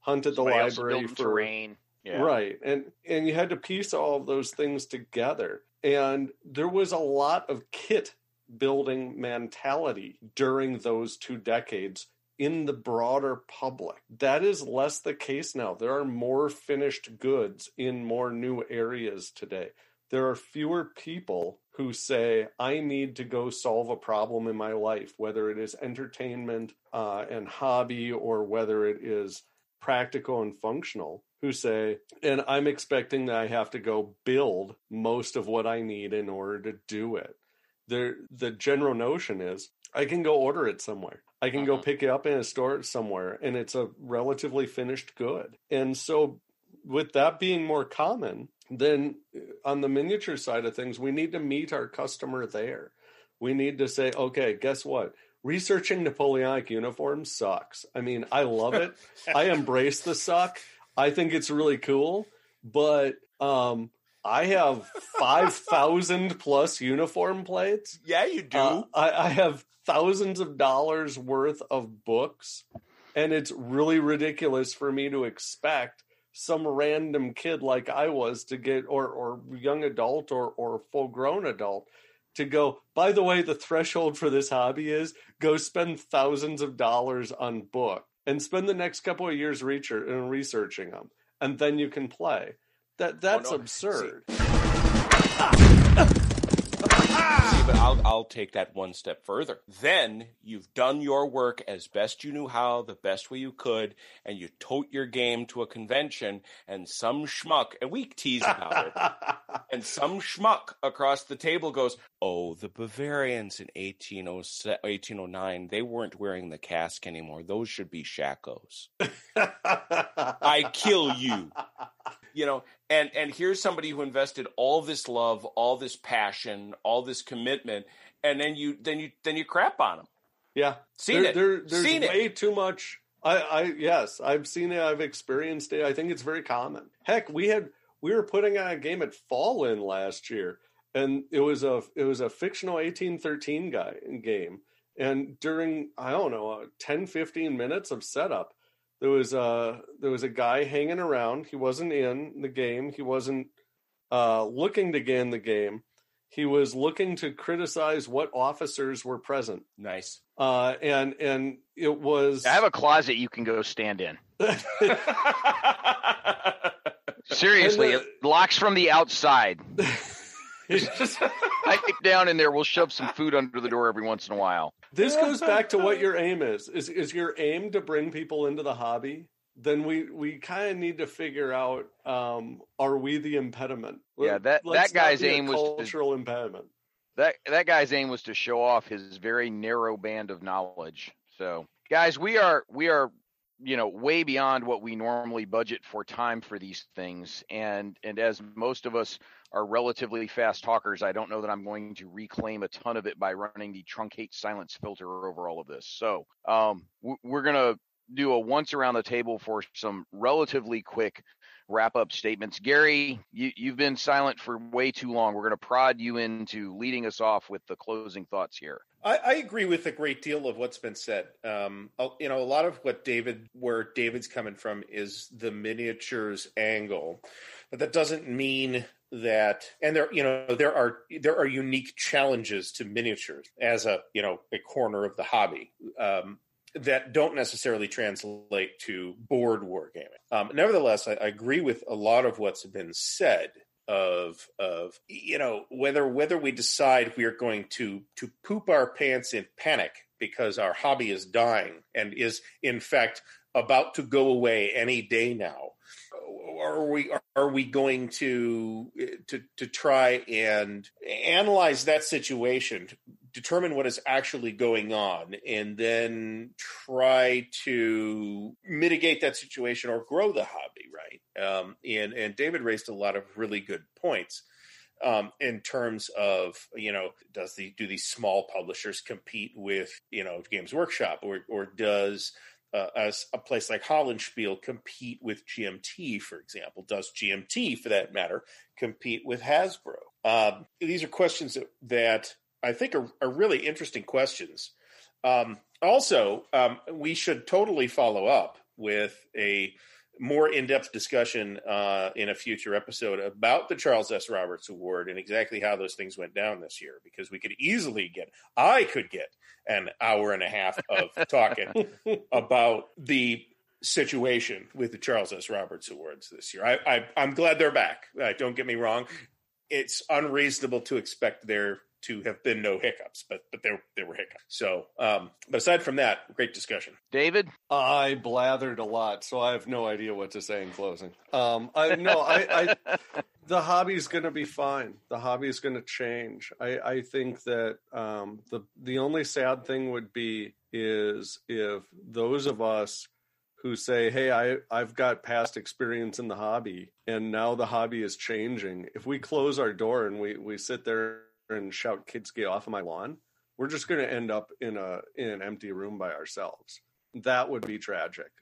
hunt at the Somebody else library building for terrain. Yeah. Right. And you had to piece all of those things together. And there was a lot of kit building mentality during those 2 decades in the broader public. That is less the case now. There are more finished goods in more new areas today. There are fewer people who say, I need to go solve a problem in my life, whether it is entertainment and hobby or whether it is practical and functional, who say, and I'm expecting that I have to go build most of what I need in order to do it. The general notion is, I can go order it somewhere. I can go pick it up in a store somewhere, and it's a relatively finished good. And so with that being more common, then on the miniature side of things, we need to meet our customer there. We need to say, okay, guess what? Researching Napoleonic uniforms sucks. I mean, I love it. I embrace the suck. I think it's really cool, but I have 5,000 plus uniform plates. Yeah, you do. I have thousands of dollars worth of books, and it's really ridiculous for me to expect some random kid like I was to get, or young adult or full grown adult to go, by the way, the threshold for this hobby is go spend thousands of dollars on book and spend the next couple of years researching them, and then you can play. That's absurd. See, but I'll take that one step further. Then you've done your work as best you knew how, the best way you could, and you tote your game to a convention, and some schmuck, and we tease about it, and some schmuck across the table goes, oh, the Bavarians in 1809, they weren't wearing the casque anymore. Those should be shakos. I kill you. You know, and here's somebody who invested all this love, all this passion, all this commitment, and then you crap on them. Yeah, there's way too much. Yes, I've seen it. I've experienced it. I think it's very common. Heck, we were putting on a game at Fallin last year, and it was a fictional 1813 game, and during 10, 15 minutes of setup, there was a guy hanging around. He wasn't in the game. He wasn't looking to get in the game. He was looking to criticize what officers were present. Nice. And it was. I have a closet you can go stand in. Seriously, it locks from the outside. I get down in there. We'll shove some food under the door every once in a while. This goes back to what your aim is. Is your aim to bring people into the hobby? Then we kind of need to figure out, are we the impediment? Yeah, that guy's aim was cultural impediment. That guy's aim was to show off his very narrow band of knowledge. So, guys, we are way beyond what we normally budget for time for these things, and as most of us are relatively fast talkers, I don't know that I'm going to reclaim a ton of it by running the truncate silence filter over all of this. So we're going to do a once around the table for some relatively quick wrap-up statements. Gary, you've been silent for way too long. We're going to prod you into leading us off with the closing thoughts here. I agree with a great deal of what's been said. A lot of where David's coming from is the miniatures angle, but that doesn't mean that, and there are unique challenges to miniatures as a corner of the hobby that don't necessarily translate to board wargaming. Nevertheless, I agree with a lot of what's been said. Of whether we decide we are going to poop our pants in panic because our hobby is dying and is in fact about to go away any day now, are we going to try and analyze that situation, determine what is actually going on, and then try to mitigate that situation or grow the hobby, right? And David raised a lot of really good points in terms of, do these small publishers compete with, Games Workshop, or does a place like Hollandspiel compete with GMT, for example? Does GMT, for that matter, compete with Hasbro? These are questions that I think are really interesting questions. Also, we should totally follow up with a more in-depth discussion in a future episode about the Charles S. Roberts Award and exactly how those things went down this year, because I could get an hour and a half of talking about the situation with the Charles S. Roberts Awards this year. I'm glad they're back. Don't get me wrong. It's unreasonable to expect there to have been no hiccups, but there were hiccups. So, but aside from that, great discussion. David? I blathered a lot, so I have no idea what to say in closing. The hobby's going to be fine. The hobby's going to change. I think that the only sad thing would be is if those of us who say, hey, I've got past experience in the hobby, and now the hobby is changing. If we close our door and we sit there and shout, kids, get off of my lawn, we're just going to end up in an empty room by ourselves. That would be tragic.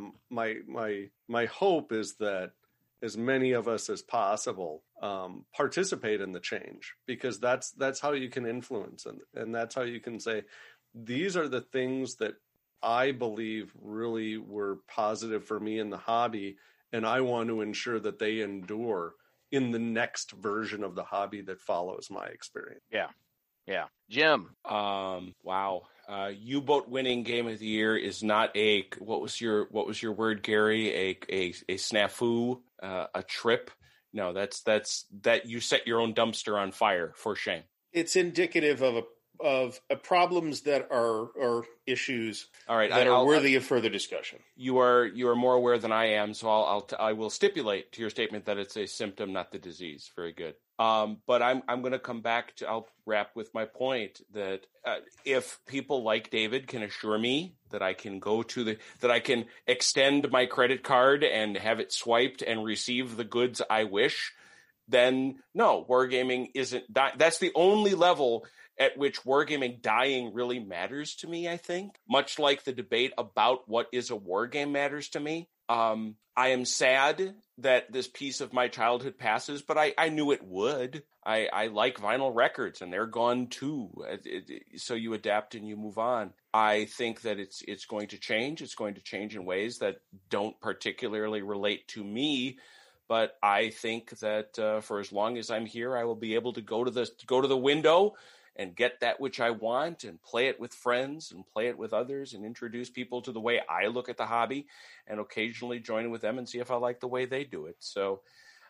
My hope is that as many of us as possible participate in the change, because that's how you can influence, and that's how you can say, these are the things that I believe really were positive for me in the hobby, and I want to ensure that they endure in the next version of the hobby that follows my experience. Yeah. Jim. Wow. U-boat winning game of the year is not what was your word, Gary? A snafu, a trip. No, that's you set your own dumpster on fire, for shame. It's indicative of problems that are issues that are worthy of further discussion. You are more aware than I am, so I will stipulate to your statement that it's a symptom, not the disease. Very good. But I'm going to come back to. I'll wrap with my point that if people like David can assure me that I can that I can extend my credit card and have it swiped and receive the goods I wish, then no, wargaming isn't. That's the only level at which wargaming dying really matters to me, I think. Much like the debate about what is a wargame matters to me. I am sad that this piece of my childhood passes, but I knew it would. I like vinyl records, and they're gone too. So you adapt and you move on. I think that it's going to change. It's going to change in ways that don't particularly relate to me. But I think that for as long as I'm here, I will be able to go to the window and get that which I want and play it with friends and play it with others and introduce people to the way I look at the hobby and occasionally join in with them and see if I like the way they do it. So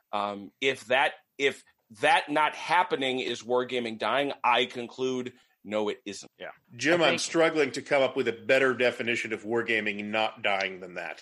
if that not happening is wargaming dying, I conclude no, it isn't. Yeah. Jim, I'm struggling to come up with a better definition of wargaming not dying than that.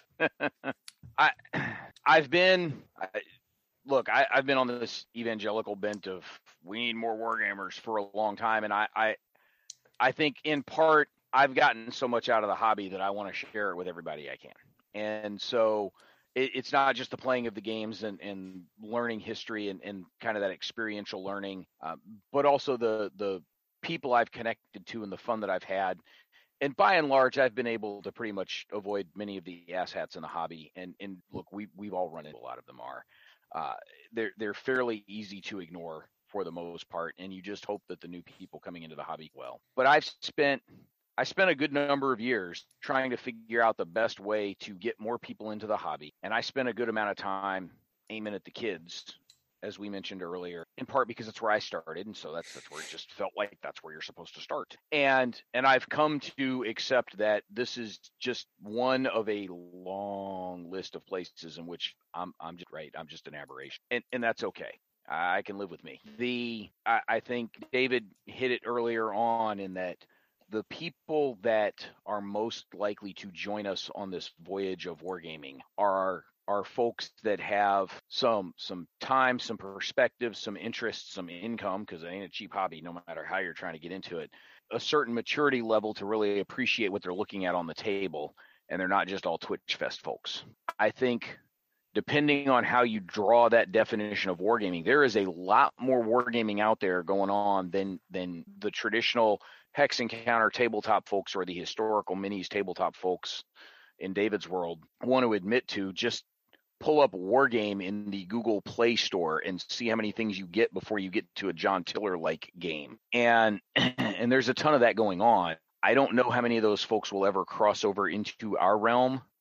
I've been on this evangelical bent of we need more wargamers for a long time, and I think in part I've gotten so much out of the hobby that I want to share it with everybody I can, and so it's not just the playing of the games and learning history and kind of that experiential learning, but also the people I've connected to and the fun that I've had. And by and large, I've been able to pretty much avoid many of the asshats in the hobby. And look, we've all run into a lot of them are. They're fairly easy to ignore for the most part, and you just hope that the new people coming into the hobby well. But I spent a good number of years trying to figure out the best way to get more people into the hobby, and I spent a good amount of time aiming at the kids, as we mentioned earlier, in part because it's where I started, and so that's where it just felt like that's where you're supposed to start. And I've come to accept that this is just one of a long list of places in which I'm just an aberration, and that's okay. I can live with me. I think David hit it earlier on in that the people that are most likely to join us on this voyage of wargaming are folks that have some time, some perspective, some interest, some income, because it ain't a cheap hobby no matter how you're trying to get into it, a certain maturity level to really appreciate what they're looking at on the table, and they're not just all Twitch Fest folks. I think depending on how you draw that definition of wargaming, there is a lot more wargaming out there going on than the traditional Hex Encounter tabletop folks or the historical minis tabletop folks in David's world want to admit to. Just pull up Wargame in the Google Play Store and see how many things you get before you get to a John Tiller-like game. And there's a ton of that going on. I don't know how many of those folks will ever cross over into our realm.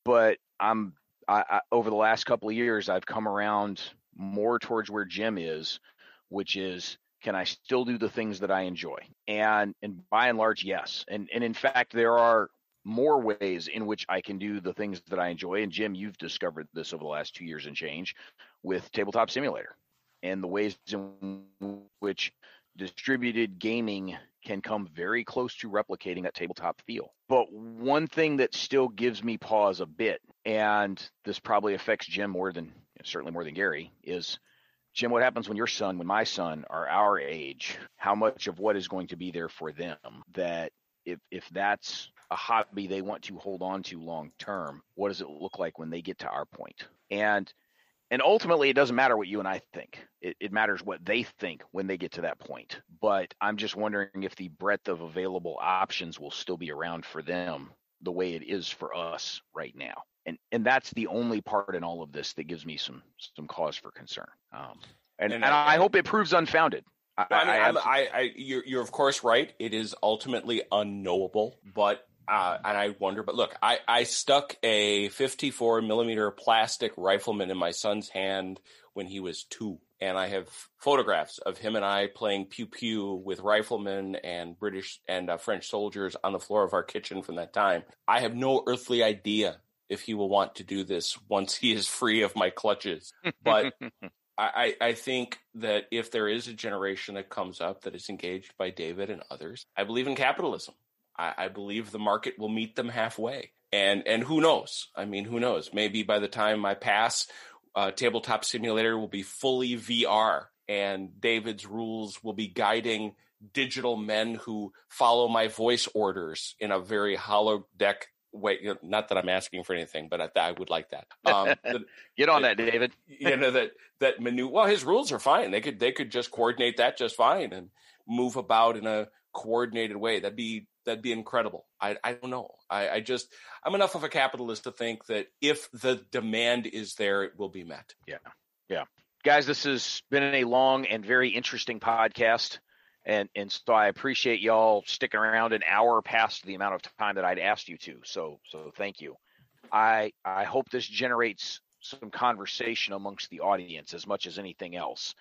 but I over the last couple of years, I've come around more towards where Jim is, which is, can I still do the things that I enjoy? And by and large, yes. And in fact, there are more ways in which I can do the things that I enjoy. And Jim, you've discovered this over the last 2 years and change with Tabletop Simulator and the ways in which distributed gaming can come very close to replicating that tabletop feel. But one thing that still gives me pause a bit, and this probably affects Jim certainly more than Gary, is, Jim, what happens when when my son are our age? How much of what is going to be there for them? That if that's a hobby they want to hold on to long term, what does it look like when they get to our point? And ultimately, it doesn't matter what you and I think. It matters what they think when they get to that point. But I'm just wondering if the breadth of available options will still be around for them the way it is for us right now. And that's the only part in all of this that gives me some cause for concern. And I hope it proves unfounded. You're of course right. It is ultimately unknowable, but and I wonder. But look, I stuck a 54 millimeter plastic rifleman in my son's hand when he was 2, and I have photographs of him and I playing pew pew with riflemen and British and French soldiers on the floor of our kitchen from that time. I have no earthly idea if he will want to do this once he is free of my clutches, but. I think that if there is a generation that comes up that is engaged by David and others, I believe in capitalism. I believe the market will meet them halfway. And who knows? I mean, who knows? Maybe by the time I pass, Tabletop Simulator will be fully VR, and David's rules will be guiding digital men who follow my voice orders in a very holodeck way. Not that I'm asking for anything, but I would like that. Get on that, David. That menu. Well, his rules are fine. They could just coordinate that just fine and move about in a coordinated way. That'd be incredible. I don't know. I'm enough of a capitalist to think that if the demand is there, it will be met. Yeah. Guys, this has been a long and very interesting podcast. And so I appreciate y'all sticking around an hour past the amount of time that I'd asked you to. So thank you. I hope this generates some conversation amongst the audience as much as anything else.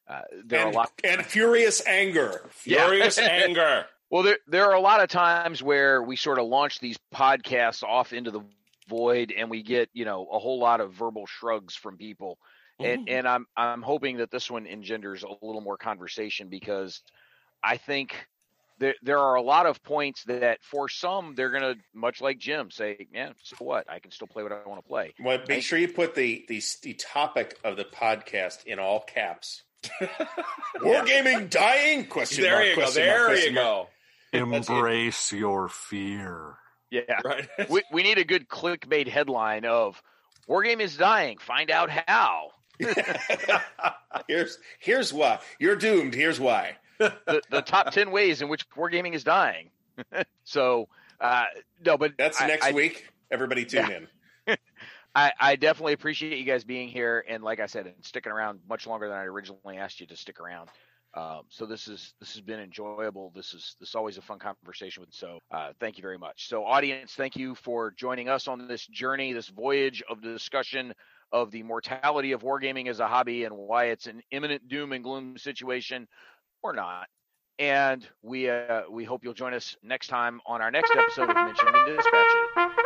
And furious anger. Furious anger. Well, there are a lot of times where we sort of launch these podcasts off into the void and we get, a whole lot of verbal shrugs from people. And I'm hoping that this one engenders a little more conversation, because I think there are a lot of points that for some, they're going to, much like Jim, say, yeah, so what? I can still play what I want to play. Well, make sure you put the topic of the podcast in all caps. Wargaming dying? Question there mark, you question go. mark, There you go. Embrace your fear. Yeah. Right. we need a good clickbait headline of Wargame is dying. Find out how. Here's why. You're doomed. Here's why. The top 10 ways in which wargaming is dying. So, no, but that's next week. Everybody tune in. I definitely appreciate you guys being here. And like I said, and sticking around much longer than I originally asked you to stick around. So this has been enjoyable. This is always a fun conversation with. So thank you very much. So audience, thank you for joining us on this journey, this voyage of the discussion of the mortality of wargaming as a hobby and why it's an imminent doom and gloom situation or not. And we hope you'll join us next time on our next episode of Midshipman Dispatches.